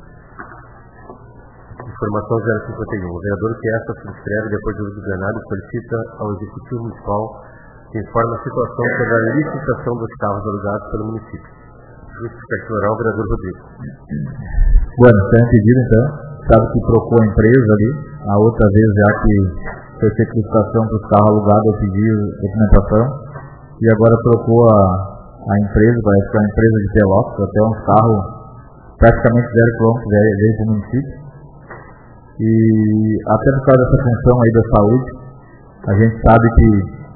Informação zero cinquenta e um. O vereador que esta subscreve depois do vídeo plenário solicita ao Executivo Municipal que informe a situação sobre a licitação dos carros alugados pelo município. Justificativa oral, vereador Rodrigo. Bueno, tem um pedido então. Sabe que trocou a empresa ali. A outra vez, já que foi feita licitação para os carros alugados, eu pedi documentação. E agora trocou a, a empresa, parece que é uma empresa de Pelotas, até uns carros praticamente zero quilômetros veio para o município. E até por causa dessa função aí da saúde, a gente sabe que,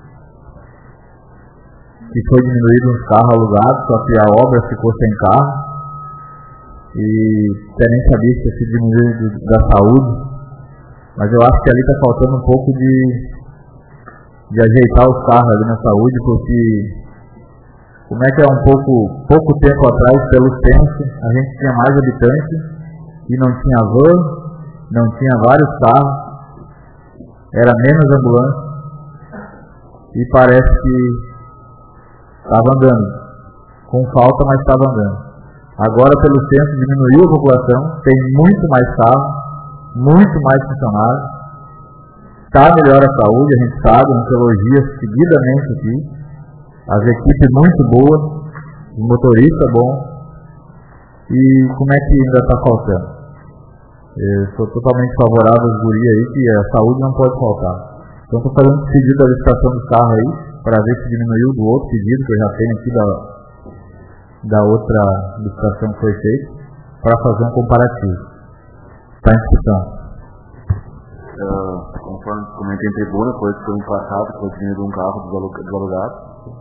que foi diminuído uns carros alugados, só que a obra ficou sem carro. E até nem sabia que tinha sido diminuído da saúde. Mas eu acho que ali está faltando um pouco de, de ajeitar os carros ali na saúde, porque como é que é um pouco, pouco tempo atrás, pelo censo, a gente tinha mais habitantes e não tinha van, não tinha vários carros, era menos ambulância e parece que estava andando, com falta, mas estava andando. Agora pelo centro diminuiu a população, tem muito mais carros, muito mais funcionários, está melhor a saúde, a gente sabe, oncologia seguidamente aqui, as equipes muito boas, o motorista bom, e como é que ainda está faltando? Eu sou totalmente favorável aos guri aí, que a saúde não pode faltar. Então estou fazendo um pedido da licitação dos carros aí, para ver se diminuiu do outro pedido, que eu já tenho aqui da, da outra licitação que foi feita, para fazer um comparativo. Está em discussão. Uh, conforme comentei em tribuna, foi que foi um passado, foi diminuído um carro desalugado.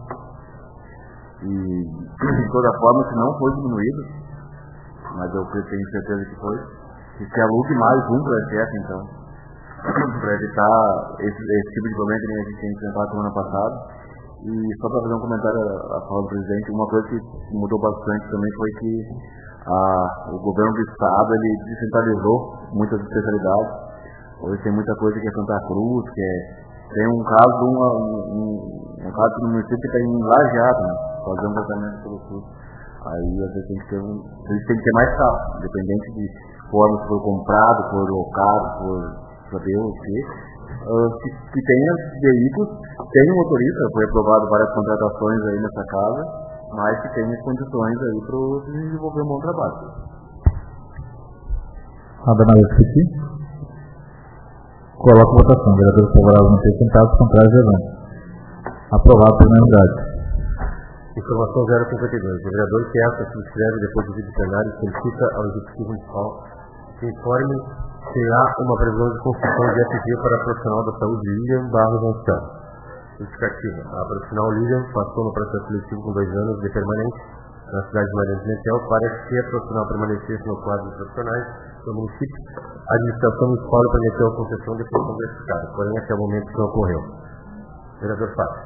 E de toda forma, se não foi diminuído, mas eu tenho certeza que foi, e se alugue mais um projeto, então, para evitar esse, esse tipo de problema que a gente tinha enfrentado semana passada. E só para fazer um comentário a favor do presidente, uma coisa que mudou bastante também foi que a, o governo do estado ele descentralizou muitas especialidades. Hoje tem muita coisa que é Santa Cruz, que é, tem um caso, uma, um, um caso no município que está em Lajeado, né, fazer um tratamento pelo SUS. Aí às vezes tem que ter um, a gente tem que ter mais carro, independente de forma se for comprado, for locado, por saber o que. Uh, que, que tenha veículos, tem um motorista, foi aprovado várias contratações aí nessa casa, mas que tenha condições aí para desenvolver um bom trabalho. Nada mais a discutir? Coloca a votação. Vereadores favoráveis não ter sentados, contrários levante. Aprovado por unanimidade. Informação zero cinquenta e dois. O vereador que esta subscreve depois do vídeo plenário solicita ao Executivo Municipal que informe se há uma previsão de construção de F G para a profissional da saúde Lilian Barros Anselmo. Justificativa. A profissional Lilian passou no processo seletivo com dois anos de permanente na cidade de Maria de Metel para que a profissional permanecesse no quadro de profissionais do município. A administração municipal permitiu a concessão de função verificada, porém até o momento isso não ocorreu. Vereador Fábio.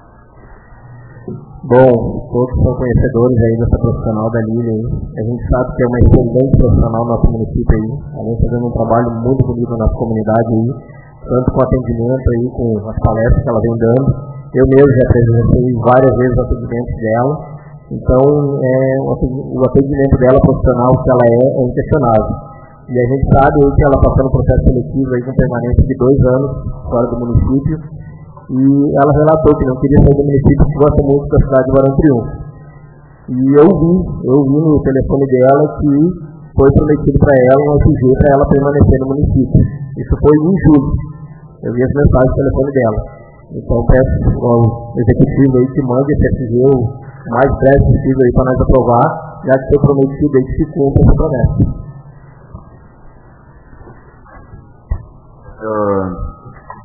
Bom, todos são conhecedores aí dessa profissional da Lília aí. A gente sabe que é uma excelente profissional no nosso município aí. Ela vem fazendo um trabalho muito bonito na nossa comunidade aí, tanto com atendimento aí, com as palestras que ela vem dando. Eu mesmo já presenciei várias vezes o atendimento dela. Então, é, o atendimento dela profissional que ela é, é inquestionável. E a gente sabe aí que ela passou no processo seletivo aí com permanência de dois anos fora do município. E ela relatou que não queria sair do município, que gosta muito da cidade de Barão Triunfo. E eu vi, eu vi no telefone dela que foi prometido para ela um F G para ela permanecer no município. Isso foi em julho. Eu vi as mensagens no telefone dela. Então peço ao executivo aí que mande esse F G o mais breve possível aí para nós aprovar, já que foi prometido aí que se cumpra essa promessa. Uh...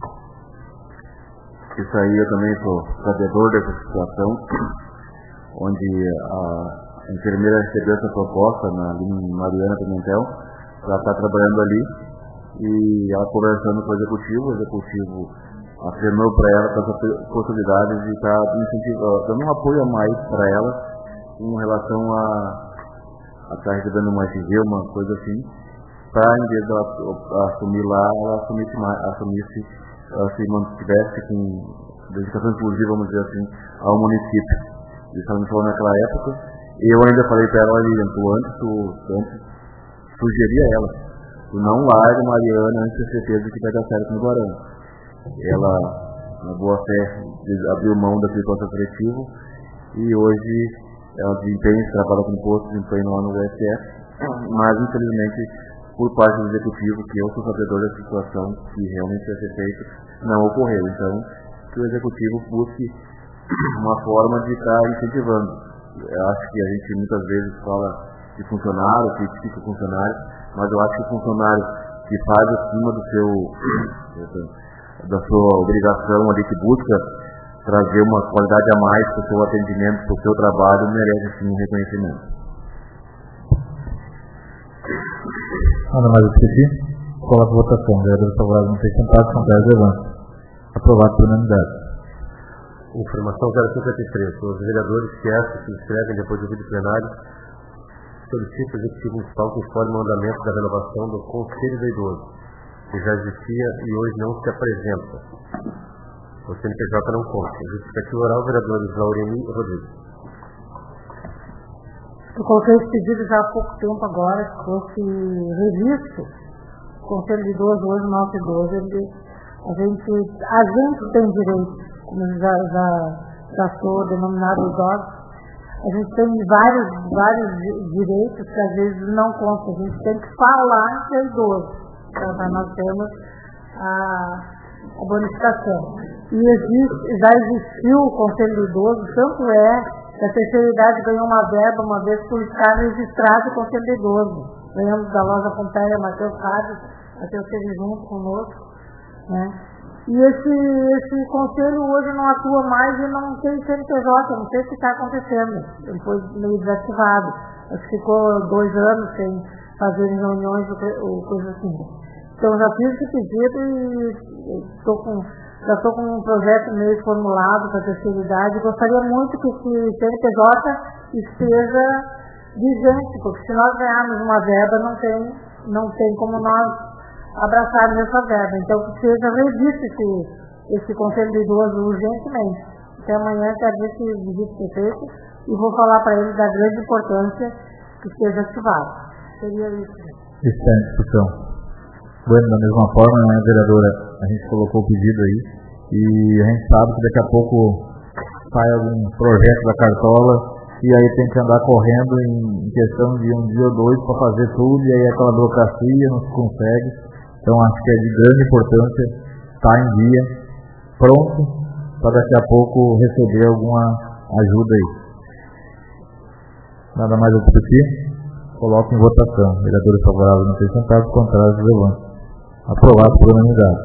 Isso aí eu também sou sabedor dessa situação, onde a enfermeira recebeu essa proposta na Mariana Pimentel, ela está trabalhando ali, e ela conversando com o executivo, o executivo afirmou para ela essa possibilidade de estar dando um apoio a mais para ela, em relação a estar recebendo uma F G, uma coisa assim, para em vez de ela assumir lá, ela assumisse, assumisse se mantivesse com dedicação exclusiva, vamos dizer assim, ao município. Isso ela me falou naquela época. E eu ainda falei para ela, Lilian, tu antes, tu, antes sugeria a ela, tu não larga Mariana antes de ter certeza que vai dar certo no Guarani. Ela, na boa fé, abriu mão daquele processo seletivo e hoje ela desempenha, trabalha com posto, desempenho lá no U S F, mas infelizmente por parte do executivo, que eu sou sabedor da situação que realmente vai ser feito, não ocorreu. Então, que o executivo busque uma forma de estar incentivando. Eu acho que a gente muitas vezes fala de funcionário, critica o funcionário, mas eu acho que o funcionário que faz acima do seu, da sua obrigação ali, que busca trazer uma qualidade a mais para o seu atendimento, para o seu trabalho, merece sim um reconhecimento. Nada mais a discutir? Coloca a votação. Vereadores favoráveis não ter sentados, contrários levante. Aprovado por unanimidade. Informação zero cinquenta e três. Os vereadores que esta se inscrevem depois do vídeo plenário solicitam ao Executivo Municipal que informe o andamento da renovação do Conselho do Idoso, que já existia e hoje não se apresenta. O C N P J não conta. Justificativo oral, vereadores Laureni e Rodrigues. Eu coloquei esse pedido já há pouco tempo agora, que fosse revisto. O Conselho de Idoso, hoje o nosso idoso, ele, a, gente, a gente tem direito, como já, já, já sou denominado idoso, a gente tem vários, vários direitos que às vezes não constam. A gente tem que falar que é idoso, para nós termos a, a bonificação. E existe, já existiu o Conselho do Idoso, tanto é que a terceira idade ganhou uma verba uma vez por estar registrado o Conselho do Idoso. Ganhamos da loja Pompeia, Matheus Carlos, Matheus esteve junto conosco, né? E esse, esse conselho hoje não atua mais e não tem C N P J, não sei o que está acontecendo. Ele foi meio desativado. Acho que ficou dois anos sem fazer reuniões ou coisa assim. Então já fiz esse pedido e estou com Já estou com um projeto meio formulado para a terceira idade. Gostaria muito que esse C N P J esteja vigente, porque se nós ganharmos uma verba, não tem, não tem como nós abraçarmos essa verba. Então, que seja revisto esse, esse Conselho de Idoso urgentemente. Até amanhã, quero ver se visite ser feito e vou falar para ele da grande importância que esteja ativado. Seria isso. Está em discussão. Bueno, da mesma forma, né, vereadora, a gente colocou o pedido aí e a gente sabe que daqui a pouco sai algum projeto da Cartola e aí tem que andar correndo em, em questão de um dia ou dois para fazer tudo e aí aquela burocracia não se consegue. Então acho que é de grande importância estar em dia, pronto, para daqui a pouco receber alguma ajuda aí. Nada mais a discutir? Coloco em votação. Vereadores favoráveis não ter sentados, contrários de levante. Aprovado por unanimidade.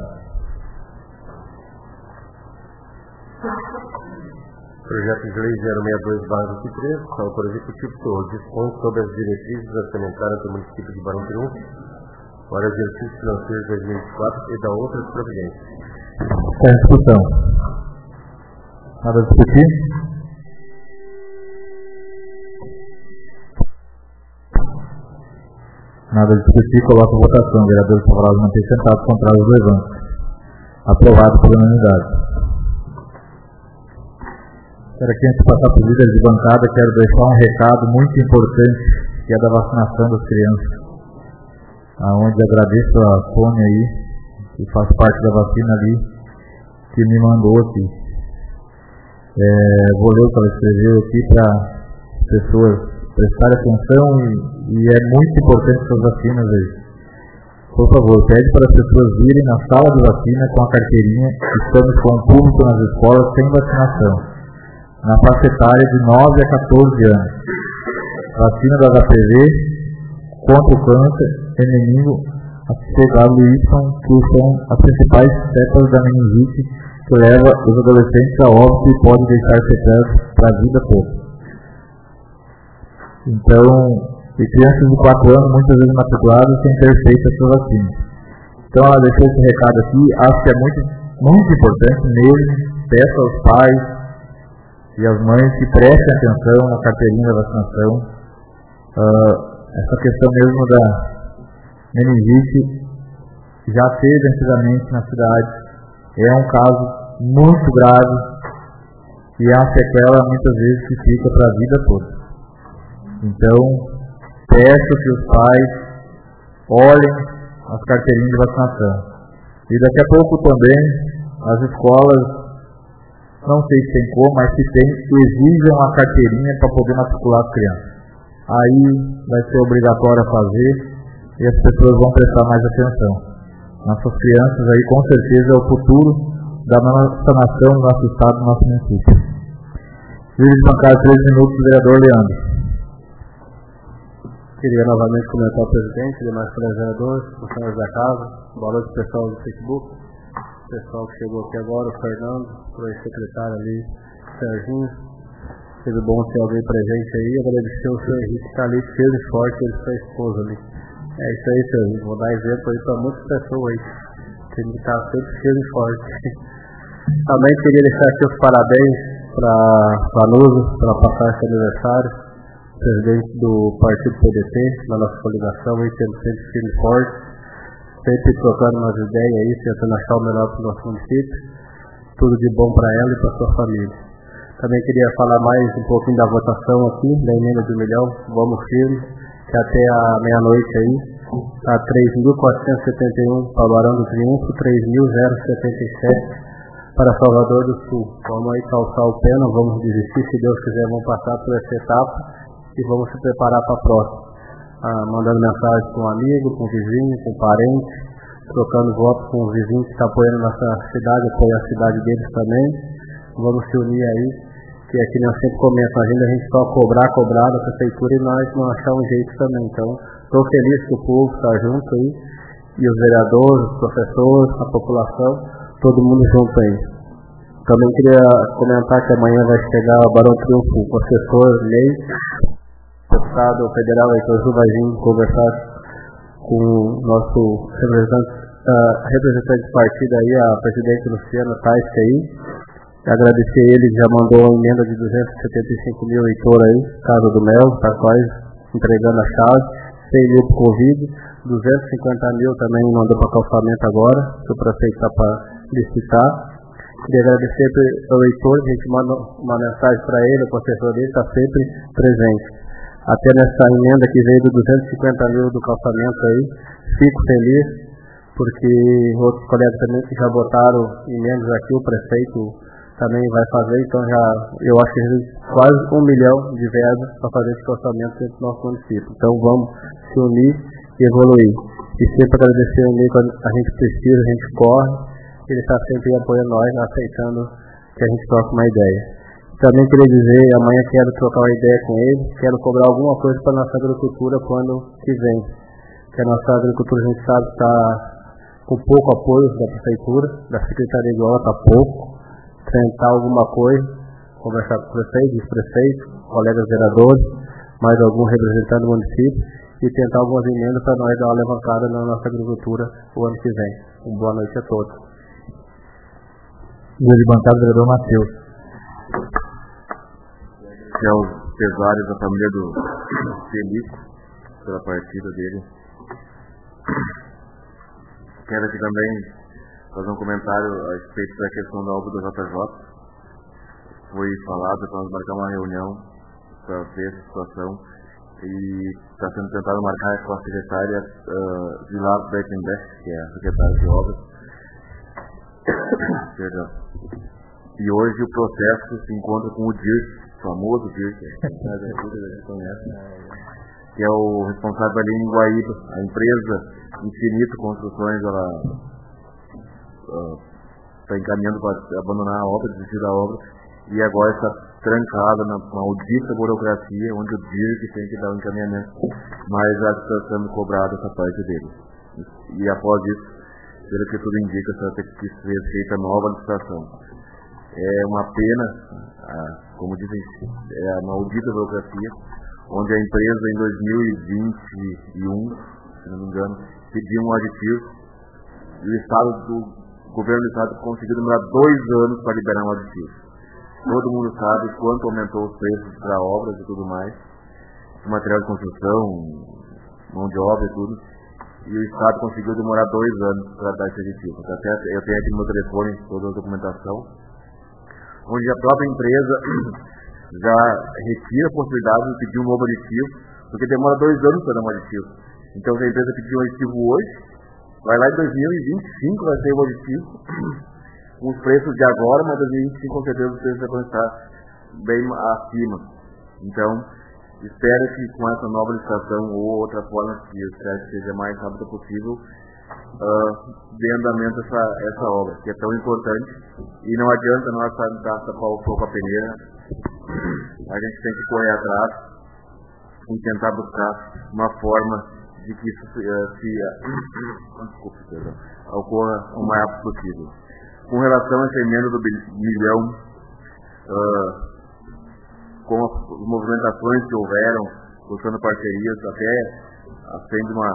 Projeto de Lei zero sessenta e dois barra vinte e três, autor executivo senhor, dispõe sobre as diretrizes orçamentárias do município de Barão Triunfo para o exercício financeiro de dois mil e vinte e quatro e da outras providências. Está em discussão. Nada a discutir? Nada a discutir, coloco a votação. Vereadores favoráveis não ter sentados, contrários do levante. Aprovado por unanimidade. Quero aqui, antes de passar para os líderes de bancada, quero deixar um recado muito importante, que é da vacinação das crianças. Aonde agradeço a Sônia aí, que faz parte da vacina ali, que me mandou aqui. É, vou ler o que ela escreveu aqui para as pessoas prestarem atenção e, e é muito importante essas vacinas aí. Por favor, pede para as pessoas virem na sala de vacina com a carteirinha. Estamos com o público nas escolas sem vacinação, na faixa etária de nove a quatorze anos. Vacina da H P V contra o câncer feminino, a C W Y, que são as principais cepas da meningite que leva os adolescentes a óbito e pode deixar sequelas para a vida toda. Então, e crianças de quatro anos, muitas vezes matriculadas, sem ter feito a sua vacina. Então, ela deixou esse recado aqui, acho que é muito, muito importante mesmo. Peço aos pais e às mães que prestem atenção na carteirinha da vacinação. Uh, essa questão mesmo da meningite já teve antigamente na cidade. É um caso muito grave e é uma sequela muitas vezes que fica para a vida toda. Então, peço que os pais olhem as carteirinhas de vacinação. E daqui a pouco também as escolas, não sei se tem como, mas se tem, exijam a carteirinha para poder matricular as crianças. Aí vai ser obrigatório fazer e as pessoas vão prestar mais atenção. Nossas crianças aí com certeza é o futuro da nossa nação, do nosso estado, do nosso município. Líder de bancada, três minutos, vereador Leandro. Queria novamente comentar o presidente, demais colegas vereadores, funcionários da casa, boa noite pessoal do Facebook, pessoal que chegou aqui agora, o Fernando, o ex-secretário ali, o Serginho. Teve bom ter alguém presente aí, agradecer o senhor Henrique que está ali, firme e forte, ele e sua esposa ali. É isso aí, senhor Henrique, vou dar exemplo aí para muitas pessoas aí, tem que estar sempre firme e forte. Também queria deixar aqui os parabéns para a Nusa, pela passagem de aniversário, presidente do partido P D T, na nossa coligação, aí tendo sempre firme e forte, sempre trocando umas ideias aí, tentando achar o melhor para o nosso município, tudo de bom para ela e para sua família. Também queria falar mais um pouquinho da votação aqui, da emenda do milhão, vamos firme, que até a meia-noite aí, está três mil quatrocentos e setenta e um para Barão do Triunfo, três mil setenta e sete para Salvador do Sul. Vamos aí calçar o pé, não vamos desistir, se Deus quiser vamos passar por essa etapa e vamos se preparar para a próxima. Ah, mandando mensagem com um amigo, com um vizinho, com um parente, trocando votos com o vizinho que está apoiando nossa cidade, apoia a cidade deles também. Vamos se unir aí, que aqui nós sempre começa a agenda, a gente só cobrar, cobrar da prefeitura e nós não achar um jeito também. Então, estou feliz que o povo está junto aí, e os vereadores, os professores, a população, todo mundo junto aí. Também queria comentar que amanhã vai chegar o Barão Triunfo, o professor Lei, o deputado federal Heitor Gil vai vir conversar com o nosso representante uh, representante do partido aí, a presidente Luciana Tais aí. Agradecer ele, já mandou uma emenda de duzentos e setenta e cinco mil Heitor aí, Casa do Mel, está quase entregando a chave, cem mil para o Covid, duzentos e cinquenta mil também mandou para calçamento agora, que o prefeito está para licitar. Queria agradecer ao Heitor, a gente manda uma mensagem para ele, o professor dele está sempre presente. Até nessa emenda que veio de duzentos e cinquenta mil do calçamento aí, fico feliz, porque outros colegas também já botaram emendas aqui, o prefeito também vai fazer, então já, eu acho que quase um milhão de verbas para fazer esse calçamento dentro do nosso município. Então vamos se unir e evoluir. E sempre agradecer ao Nico, a gente precisa, a gente corre, ele está sempre apoiando nós, aceitando que a gente troque uma ideia. Também queria dizer, amanhã quero trocar uma ideia com ele, quero cobrar alguma coisa para a nossa agricultura quando que vem. Que a nossa agricultura, a gente sabe, está com pouco apoio da prefeitura, da Secretaria de Obra está pouco. Tentar alguma coisa, conversar com o prefeito, vice-prefeito, colegas vereadores, mais algum representante do município e tentar algumas emendas para nós dar uma levantada na nossa agricultura o ano que vem. Uma boa noite a todos. Líder de bancada, vereador Matheus. Que é os pesares da família do Felipe, pela partida dele. Quero aqui também fazer um comentário a respeito da questão da obra do J J. Foi falado para nós marcar uma reunião para ver essa situação e está sendo tentado marcar com a secretária uh, Vilar Beckenbeck, que é a secretária de obras. Perdão. E hoje o processo se encontra com o Dirk, famoso Dirk, que é o responsável ali em Guaíba, a empresa Infinito Construções, ela está uh, encaminhando para abandonar a obra, desistir da obra, e agora está trancada na maldita burocracia, onde o D I R C tem que dar um encaminhamento, mas já está sendo cobrada essa parte dele. E após isso, pelo que tudo indica, vai ter que ser feita nova licitação. É uma pena, a, como dizem, é a maldita burocracia, onde a empresa em dois mil e vinte e um, se não me engano, pediu um aditivo, e o Estado do O governo do Estado conseguiu demorar dois anos para liberar um aditivo. Todo mundo sabe quanto aumentou os preços para obras e tudo mais, de material de construção, mão de obra e tudo, e o Estado conseguiu demorar dois anos para dar esse aditivo. Até eu tenho aqui no meu telefone toda a documentação, onde a própria empresa já retira a possibilidade de pedir um novo aditivo, porque demora dois anos para dar um aditivo. Então, se a empresa pedir um aditivo hoje, vai lá em dois mil e vinte e cinco vai ser o aditivo, com os preços de agora, mas em dois mil e vinte e cinco com certeza os preços vão estar bem acima. Então, espero que com essa nova licitação ou outra forma que eu espero que seja mais rápido possível, uh, dê andamento essa, essa obra, que é tão importante, e não adianta nós dar pau com a peneira, a gente tem que correr atrás e tentar buscar uma forma de que isso uh, se uh, desculpe, perdão, ocorra o mais rápido possível. Com relação a essa emenda do milhão, uh, com as movimentações que houveram, buscando parcerias, até acende uma,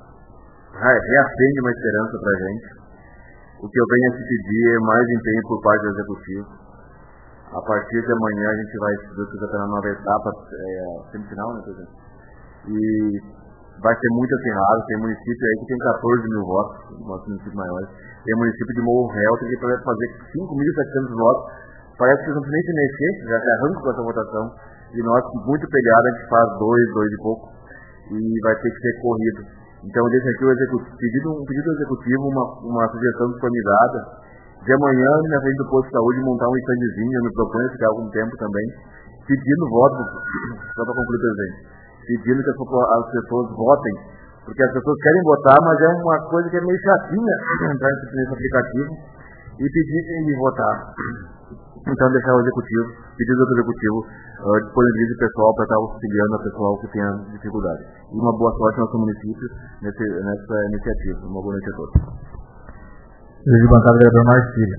reacende uma esperança para a gente. O que eu venho a te pedir é mais empenho por parte do Executivo. A partir de amanhã a gente vai estudar na nova etapa, é, semifinal, né, presidente? E vai ser muito acirrado. Tem município aí que tem catorze mil votos, nossos municípios maiores. Tem município de Morro Réu que vai fazer cinco mil e setecentos votos. Parece que eles não precisam nem se mexer, já se arrancam com essa votação. E nós, muito pegado, a gente faz dois, dois e pouco. E vai ter que ser corrido. Então eu deixo aqui o executivo, pedido, um pedido ao executivo, uma, uma sugestão disponibilizada. De amanhã, na frente do posto de saúde, montar um standzinho, eu me proponho ficar algum tempo também, pedindo voto, só para concluir, presidente, pedindo que as pessoas votem, porque as pessoas querem votar, mas é uma coisa que é meio chatinha entrar nesse aplicativo e pedir de votar. Então deixar o executivo, pedir ao executivo, uh, disponibilize o pessoal para estar auxiliando a pessoal que tenha dificuldade. E uma boa sorte no nosso município nesse, nessa iniciativa. Uma boa noite a todos. Líder de bancada, vereador Marcílio.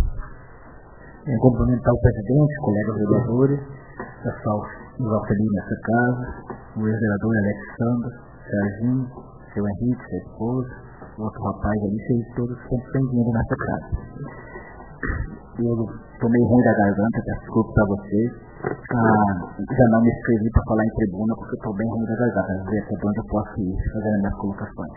Em cumprimentar o presidente, colegas vereadores, pessoal nos auxilia nessa casa, o ex-vereador Alexandre, Serginho, seu Henrique, seu esposo, outro rapaz ali, vocês todos sempre bem-vindos nessa casa. Eu tomei ruim da garganta, desculpa pra vocês. Ah, já não me inscrevi para falar em tribuna porque eu estou bem ruim da garganta. Às vezes é onde eu posso ir fazendo minhas colocações.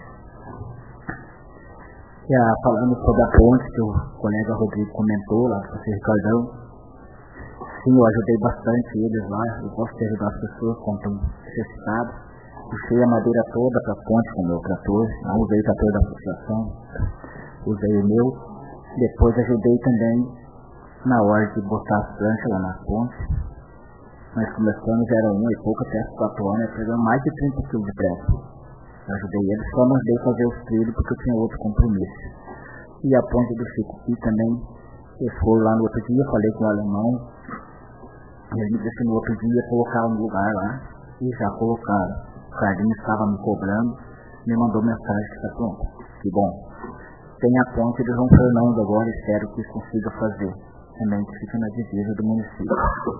E, ah, falando sobre a ponte que o colega Rodrigo comentou lá com o seu Ricardão, sim, eu ajudei bastante eles lá. Eu gosto de ajudar as pessoas quando estão necessitadas. Puxei a madeira toda para a ponte com o meu trator. Não usei o trator da associação, usei o meu. Depois ajudei também na hora de botar as planchas lá na ponte. Nós começamos, era uma e pouco, até as quatro horas, pegando mais de trinta quilos de pressa. Eu ajudei eles, só mandei fazer os trilhos porque eu tinha outro compromisso. E a ponte do Chico também, eu fui lá no outro dia, falei com o alemão, ele me disse no outro dia colocar um lugar lá, e já colocaram. O Carlinhos estava me cobrando, me mandou mensagem que está pronto. Que bom. Tem a ponte de João Fernando agora, espero que consiga fazer. Também que fica na divisa do município.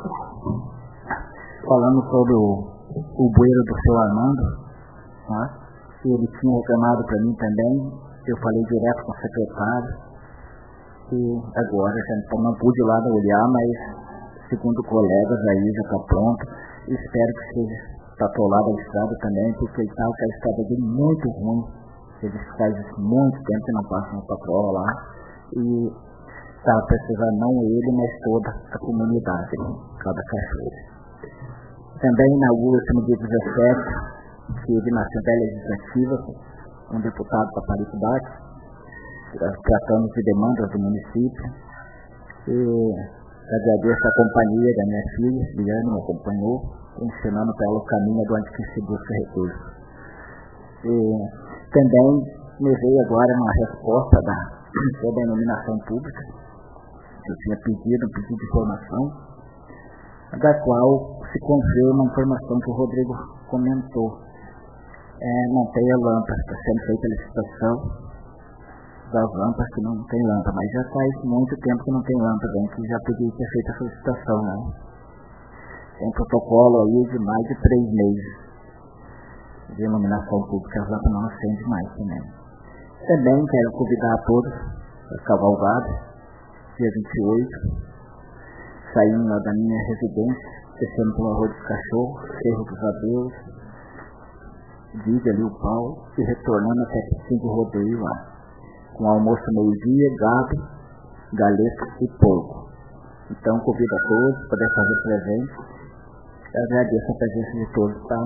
Falando sobre o, o bueiro do seu Armando, tá? Ele tinha reclamado para mim também, eu falei direto com o secretário, e agora já não pude ir lá olhar, mas segundo colegas aí já está pronto, espero que seja atolado a estrada também, porque ele está com a estrada dele muito ruim, ele faz muito tempo que não passa uma patroa lá, e está precisando não ele, mas toda a comunidade, cada cachoeira. Também na última dia dezessete, tive na Assembleia Legislativa um deputado para Paricubate, tratando de demandas do município, e agradeço a companhia da minha filha, Liane, me acompanhou, ensinando para ela o caminho de onde que se busca recursos. E também me veio agora uma resposta da, da denominação pública, que eu tinha pedido, um pedido de informação, da qual se confirma a informação que o Rodrigo comentou. É, não tem a lâmpada, está sendo feita a licitação das lâmpadas que não tem lâmpada, mas já faz muito tempo que não tem lâmpada, hein, que já pedi que seja feita essa licitação, né? Tem protocolo aí de mais de três meses de iluminação pública, as lâmpadas não acendem mais também. Também quero convidar a todos a cavalgada, dia vinte e oito, saindo lá da minha residência, descendo pela Rua dos Cachorros, Cerro dos Adeus, Diga ali o Paulo, e retornando até cinco Rodeio lá, com almoço meio-dia, gado, galeta e porco. Então convido a todos para poder fazer presente. Eu agradeço a presença de todos, tá?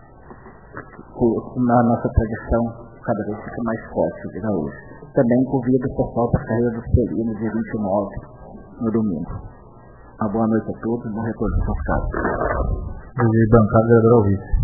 Na nossa tradição cada vez fica mais forte de hoje. Também convido o pessoal para a carreira dos Felinos, dia vinte e nove, no domingo. Uma boa noite a todos, bom retorno para suas casas. E bancada vereador Vice.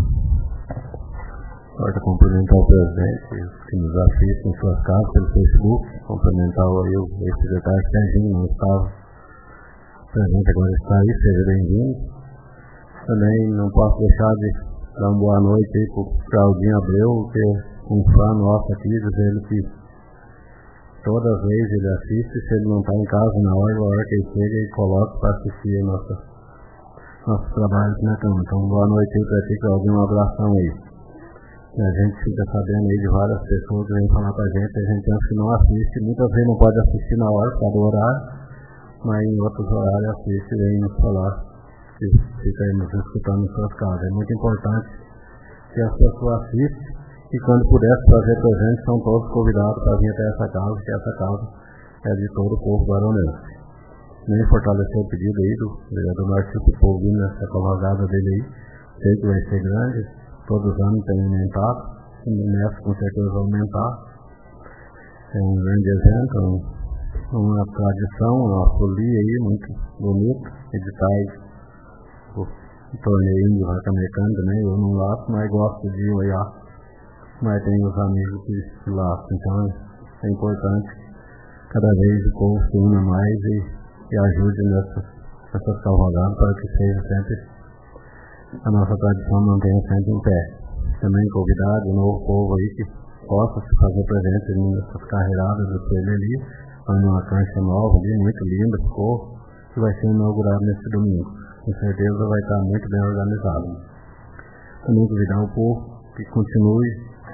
Pode cumprimentar o presidente, que nos assiste em suas casas pelo Facebook, cumprimentar aí o ex-secretário Serginho, não estava presente, agora está aí, seja bem-vindo. Também não posso deixar de dar uma boa noite aí para o Claudinho Abreu, que é um fã nosso aqui, dizendo que todas as vezes ele assiste, se ele não está em casa na hora, a hora que ele chega, ele coloca para assistir nossa, nossos trabalhos na cama. Então, boa noite aí para ti, Claudinho, um abração aí. A gente fica sabendo aí de várias pessoas que vêm falar com a gente, a gente pensa que não assiste, muitas vezes não pode assistir na hora, por causa do horário, mas em outros horários assiste e vem nos falar, que fica aí nos escutando em suas casas. É muito importante que as pessoas assistam e quando pudesse fazer presente, são todos convidados para vir até essa casa, que essa casa é de todo o povo baronense. Nem fortalecer o pedido aí do vereador Marcelo Povo vindo nessa cavalgada dele aí, sei que vai ser grande. Todos os anos tem aumentado, e nessa com certeza vai aumentar. É um grande evento, uma tradição, uma folia aí muito bonita, editais, o, o torneio de vaca mecânica, né? Eu não laço, mas gosto de olhar, mas tem os amigos que laçam, então é importante cada vez o povo se una mais e, e ajude nessas, nessas cavalgadas para que seja sempre a nossa tradição mantenha sempre em pé. Também convidar o novo povo aí que possa se fazer presente nessas carreiradas do Coelho ali, uma cancha nova ali, muito linda, ficou, que vai ser inaugurado nesse domingo. Com certeza vai estar muito bem organizado. Também convidar o povo que continue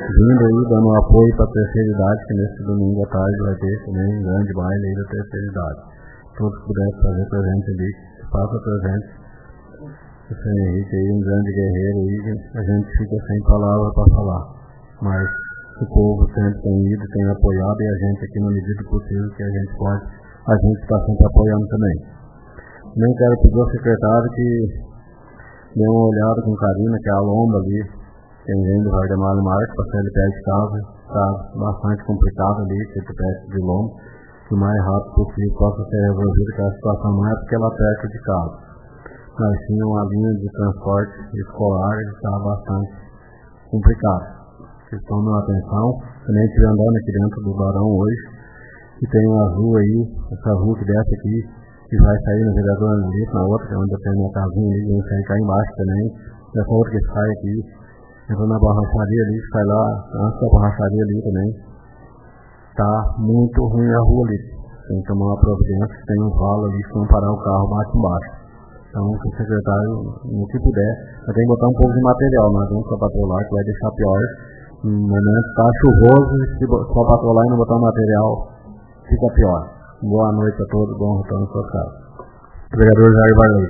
vindo aí, dando um apoio para a terceira idade, que nesse domingo à tarde vai ter também um grande baile aí da terceira idade. Todos puderem fazer presente ali, que faça presente. O senhor Henrique aí, um grande guerreiro aí, a gente fica sem palavras para falar. Mas o povo sempre tem ido, tem apoiado, e a gente aqui, na medida do possível que a gente pode, a gente está sempre apoiando também. Nem quero pedir ao secretário que dê uma olhada com carinho, que é a lomba ali, quem vem do Valdemar Marques, para sair de pé de casa, está bastante complicado ali, que é perto de lomba, que o mais rápido possível possa ser resolvido, que a situação não é porque ela é perto de casa, mas sim uma linha de transporte escolar que está bastante complicado. Vocês estão dando atenção, também estive andando aqui dentro do Barão hoje, e tem uma rua aí, essa rua que desce aqui, que vai sair no vereador Angelito, na outra, que é onde eu tenho minha casinha ali, vem sair cá embaixo também, essa outra que sai aqui, entrou na borracharia ali, sai lá, antes da borracharia ali também, tá muito ruim a rua ali, tem que tomar uma providência, tem um valo ali, se não parar o carro, bate embaixo. Então, se o secretário, no que puder, vai ter que botar um pouco de material, não adianta só patrolar, que vai deixar pior. No momento está chuvoso, se só patrolar e não botar material, fica pior. Boa noite a todos, bom retorno à sua casa. Vereador Jair Barley.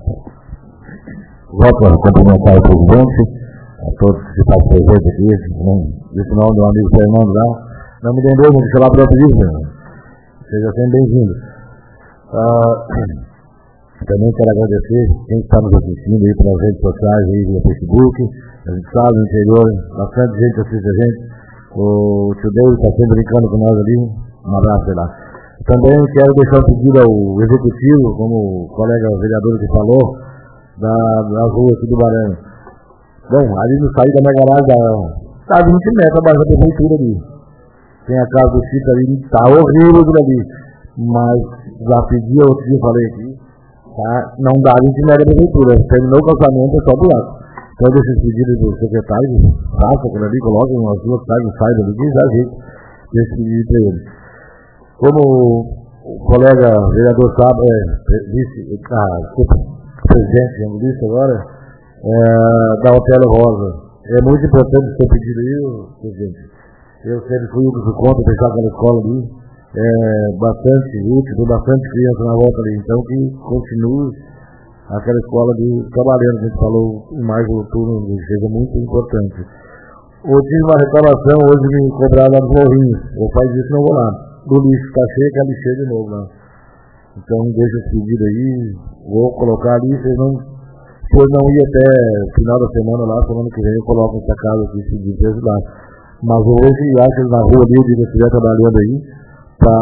Volto a cumprimentar o presidente, a todos que estão presentes aqui, desse nome do amigo Fernando lá. Não me lembrou, mas sei lá para o pedido, seja sempre bem-vindo. Uh, também quero agradecer quem está nos assistindo aí pelas redes sociais, aí via Facebook. A gente sabe, no interior, bastante gente assiste a gente. O tio Deus está sempre brincando com nós ali. Um abraço, sei lá. Também quero deixar um pedido ao executivo, como o colega vereador que falou, da, da rua aqui do Barão. Bom, ali no sair da minha garagem, está a vinte metros abaixo da prefeitura ali. Tem a casa do Chico ali, está horrível aquilo ali. Mas já pedi, outro dia falei aqui, tá? Não dá vinte metros da prefeitura. Terminou o calçamento, é só do lado. Então, desses pedidos do secretário, faça aquilo ali, coloquem umas duas casas, saibam ali, já jeito desse pedido para ele. Como o colega vereador sabe, é, disse, ah, presidente, como disse agora, é, da Otelo Rosa, é muito importante o seu pedido aí, presidente. Eu sempre fui um dos contra fechar aquela escola ali, é bastante útil, tem bastante criança na volta ali, então que continue aquela escola de trabalhando, a gente falou em mais do turno, seja muito importante. Eu tive uma reclamação, hoje me cobraram lá nos morrinhos, eu faço isso não vou lá. Do lixo está cheio, que é lixeira de novo lá. Então deixa esse pedido aí, vou colocar ali, vocês não, se eu não ir até o final da semana lá, semana que vem eu coloco essa casa aqui, esse pedido para ajudar. Mas hoje acho que na rua ali, o dia que eu estiver trabalhando aí, para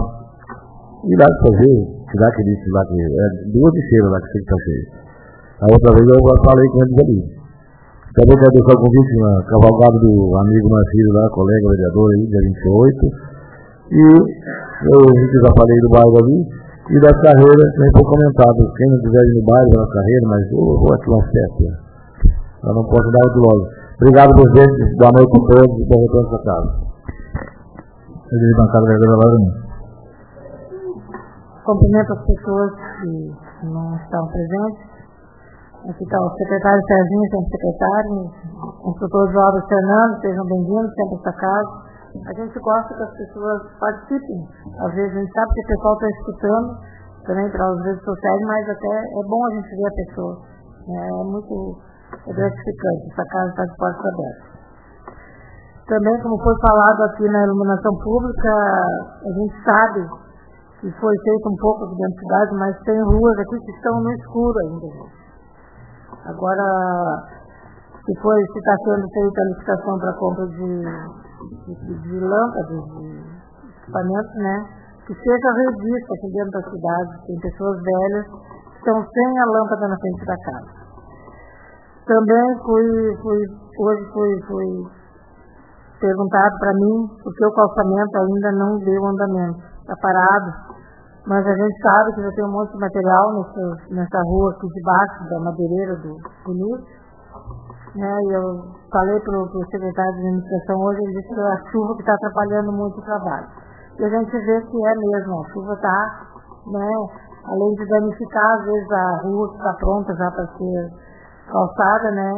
ir lá fazer, tirar aquele lixo lá, que é duas lixeiras lá que sempre está cheio. A outra vez eu falei com eles ali. Também quero deixar o convite na cavalgada do amigo Marcílio lá, colega vereador aí, dia vinte e oito. E eu já falei do bairro ali, e das carreiras, nem foi comentado. Quem não quiser ir no bairro, vai na carreira, mas eu vou aqui uma festa. Eu não posso dar outro logo. Obrigado, presidente. Boa noite a todos e bom retorno para casa. Presidente bancada, vereadora Laura. Cumprimento as pessoas que não estão presentes. Aqui está o secretário Serginho, sempre secretário, o instrutor de obras Fernando, sejam bem-vindos sempre a esta casa. A gente gosta que as pessoas participem. Às vezes a gente sabe que o pessoal está escutando também pelas redes sociais, mas até é bom a gente ver a pessoa. É muito é gratificante. Essa casa está de portas abertas. Também, como foi falado aqui na iluminação pública, a gente sabe que foi feito um pouco aqui dentro da cidade, mas tem ruas aqui que estão no escuro ainda. Agora, se foi, se está sendo feita a licitação para compra de De, de, de lâmpadas, de equipamentos, né? Que seja revista aqui dentro da cidade. Tem pessoas velhas que estão sem a lâmpada na frente da casa. Também fui, fui hoje fui, fui perguntado para mim por que o calçamento ainda não deu andamento. Está parado. Mas a gente sabe que já tem um monte de material nessa, nessa rua aqui debaixo da madeireira do Bonito. É, eu falei para o secretário de administração hoje, ele disse que é a chuva que está atrapalhando muito o trabalho. E a gente vê que é mesmo, a chuva está, né, além de danificar, às vezes, a rua que está pronta já para ser calçada, né,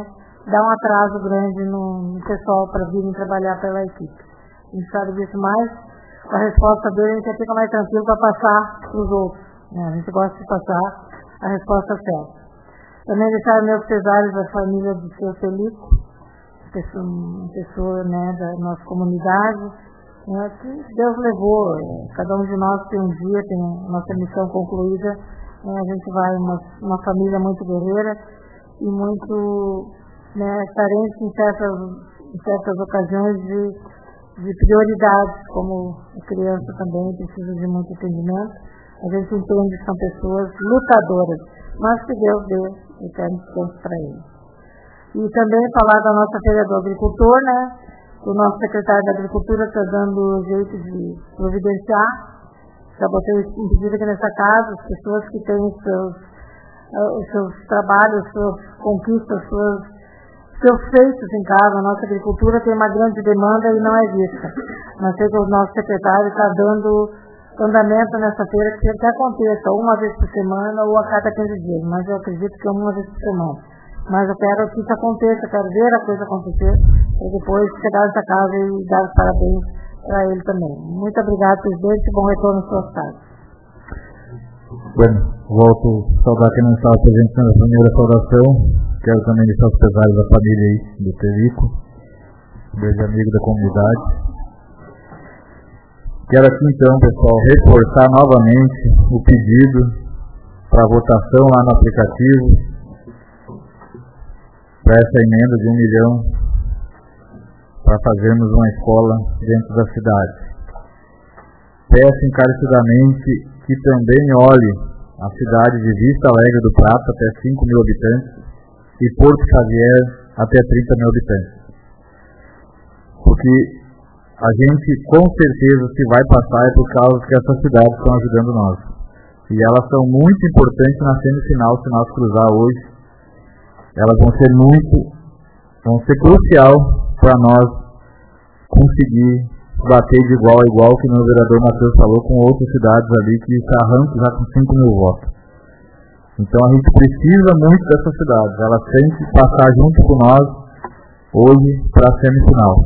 dá um atraso grande no, no pessoal para virem trabalhar pela equipe. A gente sabe disso, mais a resposta dele a gente fica mais tranquilo para passar para os outros. Né? A gente gosta de passar a resposta certa. Também deixar meus pesares da família do seu Felipe, pessoa, uma pessoa, né, da nossa comunidade, né, que Deus levou. Cada um de nós tem um dia, tem a nossa missão concluída, né, a gente vai uma, uma família muito guerreira e muito, né, carente em certas, em certas ocasiões de, de prioridades, como a criança também precisa de muito entendimento. A gente entende que são pessoas lutadoras, mas que Deus dê eterno descanso para eles. E também falar da nossa feira do agricultor, né? O nosso secretário da Agricultura está dando jeito de providenciar. Já botei um pedido aqui nessa casa, as pessoas que têm os seus, uh, os seus trabalhos, suas conquistas, suas, seus feitos em casa. A nossa agricultura tem uma grande demanda e não é vista. Não sei que o nosso secretário está dando andamento nessa feira, que até aconteça uma vez por semana ou a cada quinze dias, mas eu acredito que é uma vez por semana. Mas eu quero que isso aconteça, quero ver a coisa acontecer e depois chegar nessa casa e dar os parabéns para ele também. Muito obrigado, presidente, bom retorno às suas casas. Bueno, volto a saudar quem não estava presente na primeira saudação. Quero também deixar os pesares da família aí do Terico, grande amigo da comunidade. Quero aqui então, pessoal, reforçar novamente o pedido para votação lá no aplicativo para essa emenda de um milhão para fazermos uma escola dentro da cidade. Peço encarecidamente que também olhe a cidade de Vista Alegre do Prata, até cinco mil habitantes, e Porto Xavier, até trinta mil habitantes. Porque a gente, com certeza, se vai passar é por causa que essas cidades estão ajudando nós. E elas são muito importantes na semifinal, se nós cruzar hoje. Elas vão ser muito, vão ser crucial para nós conseguir bater de igual a igual, que o vereador Matheus falou, com outras cidades ali que se arrancam já com cinco mil votos. Então a gente precisa muito dessas cidades, elas têm que passar junto com nós hoje para a semifinal.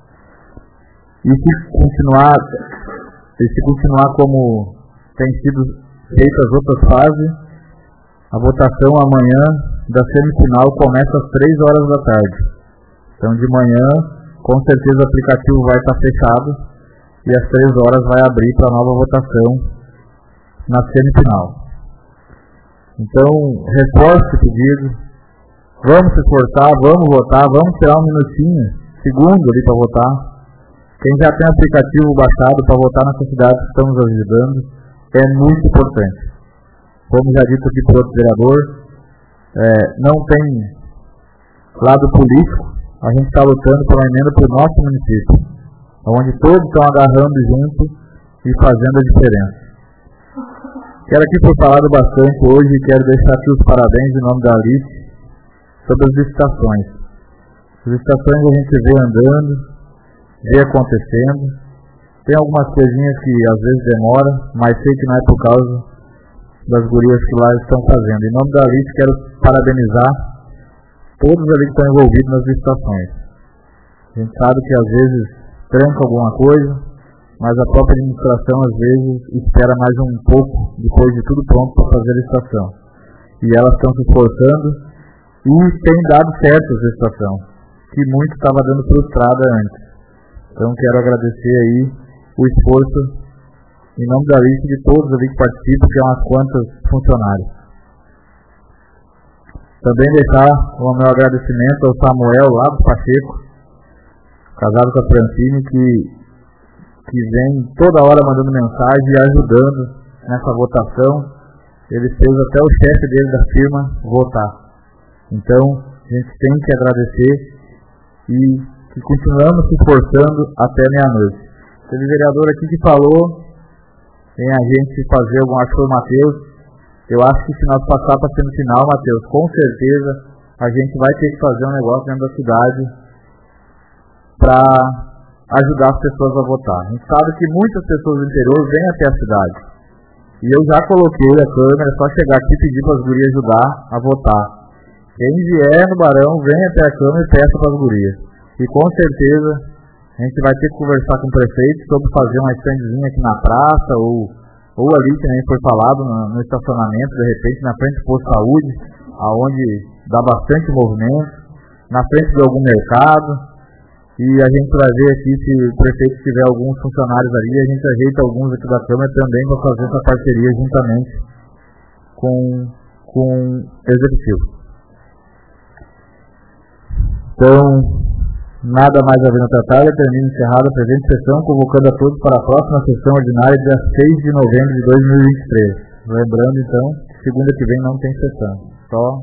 E se continuar, e se continuar como tem sido feitas as outras fases, a votação amanhã da semifinal começa às três horas da tarde. Então de manhã, com certeza o aplicativo vai estar fechado e às três horas vai abrir para a nova votação na semifinal. Então, reforço o pedido, vamos se esforçar, vamos votar, vamos tirar um minutinho, segundo ali para votar. Quem já tem aplicativo baixado para votar nessas cidades que estamos ajudando, é muito importante. Como já dito aqui por outro vereador, é, não tem lado político, a gente está lutando por uma emenda para o nosso município, onde todos estão agarrando junto e fazendo a diferença. Quero aqui ter falado bastante hoje e quero deixar aqui os parabéns em nome da Alice sobre as licitações. As licitações a gente vê andando, vê acontecendo, tem algumas coisinhas que às vezes demora, mas sei que não é por causa das gurias que lá estão fazendo. Em nome da Alice quero parabenizar todos ali que estão envolvidos nas licitações. A gente sabe que às vezes tranca alguma coisa, mas a própria administração às vezes espera mais um pouco depois de tudo pronto para fazer a licitação. E elas estão se esforçando e tem dado certo a licitação, que muito estava dando frustrada antes. Então quero agradecer aí o esforço em nome da lista de todos ali que participam, que é umas quantas funcionários. Também deixar o meu agradecimento ao Samuel lá do Pacheco, casado com a Francine, que, que vem toda hora mandando mensagem e ajudando nessa votação. Ele fez até o chefe dele da firma votar. Então, a gente tem que agradecer e que continuamos se esforçando até meia-noite. Teve vereador aqui que falou em a gente fazer alguma coisa, Matheus. Eu acho que se nós passar para a semifinal, Matheus, com certeza a gente vai ter que fazer um negócio dentro da cidade para ajudar as pessoas a votar. A gente sabe que muitas pessoas do interior vêm até a cidade. E eu já coloquei a câmera, é só chegar aqui e pedir para as gurias ajudar a votar. Quem vier no Barão, vem até a Câmara e peça para as gurias. E com certeza a gente vai ter que conversar com o prefeito sobre fazer uma standzinha aqui na praça, ou, ou ali, que nem foi falado, no, no estacionamento, de repente, na frente do posto de saúde, aonde dá bastante movimento, na frente de algum mercado. E a gente vai ver aqui, se o prefeito tiver alguns funcionários ali, a gente ajeita alguns aqui da Câmara também para fazer essa parceria juntamente com, com o Executivo. Então, nada mais a ver na tratada, termina encerrada a presente sessão, convocando a todos para a próxima sessão ordinária, dia seis de novembro de dois mil e vinte e três. Lembrando, então, segunda que vem não tem sessão, só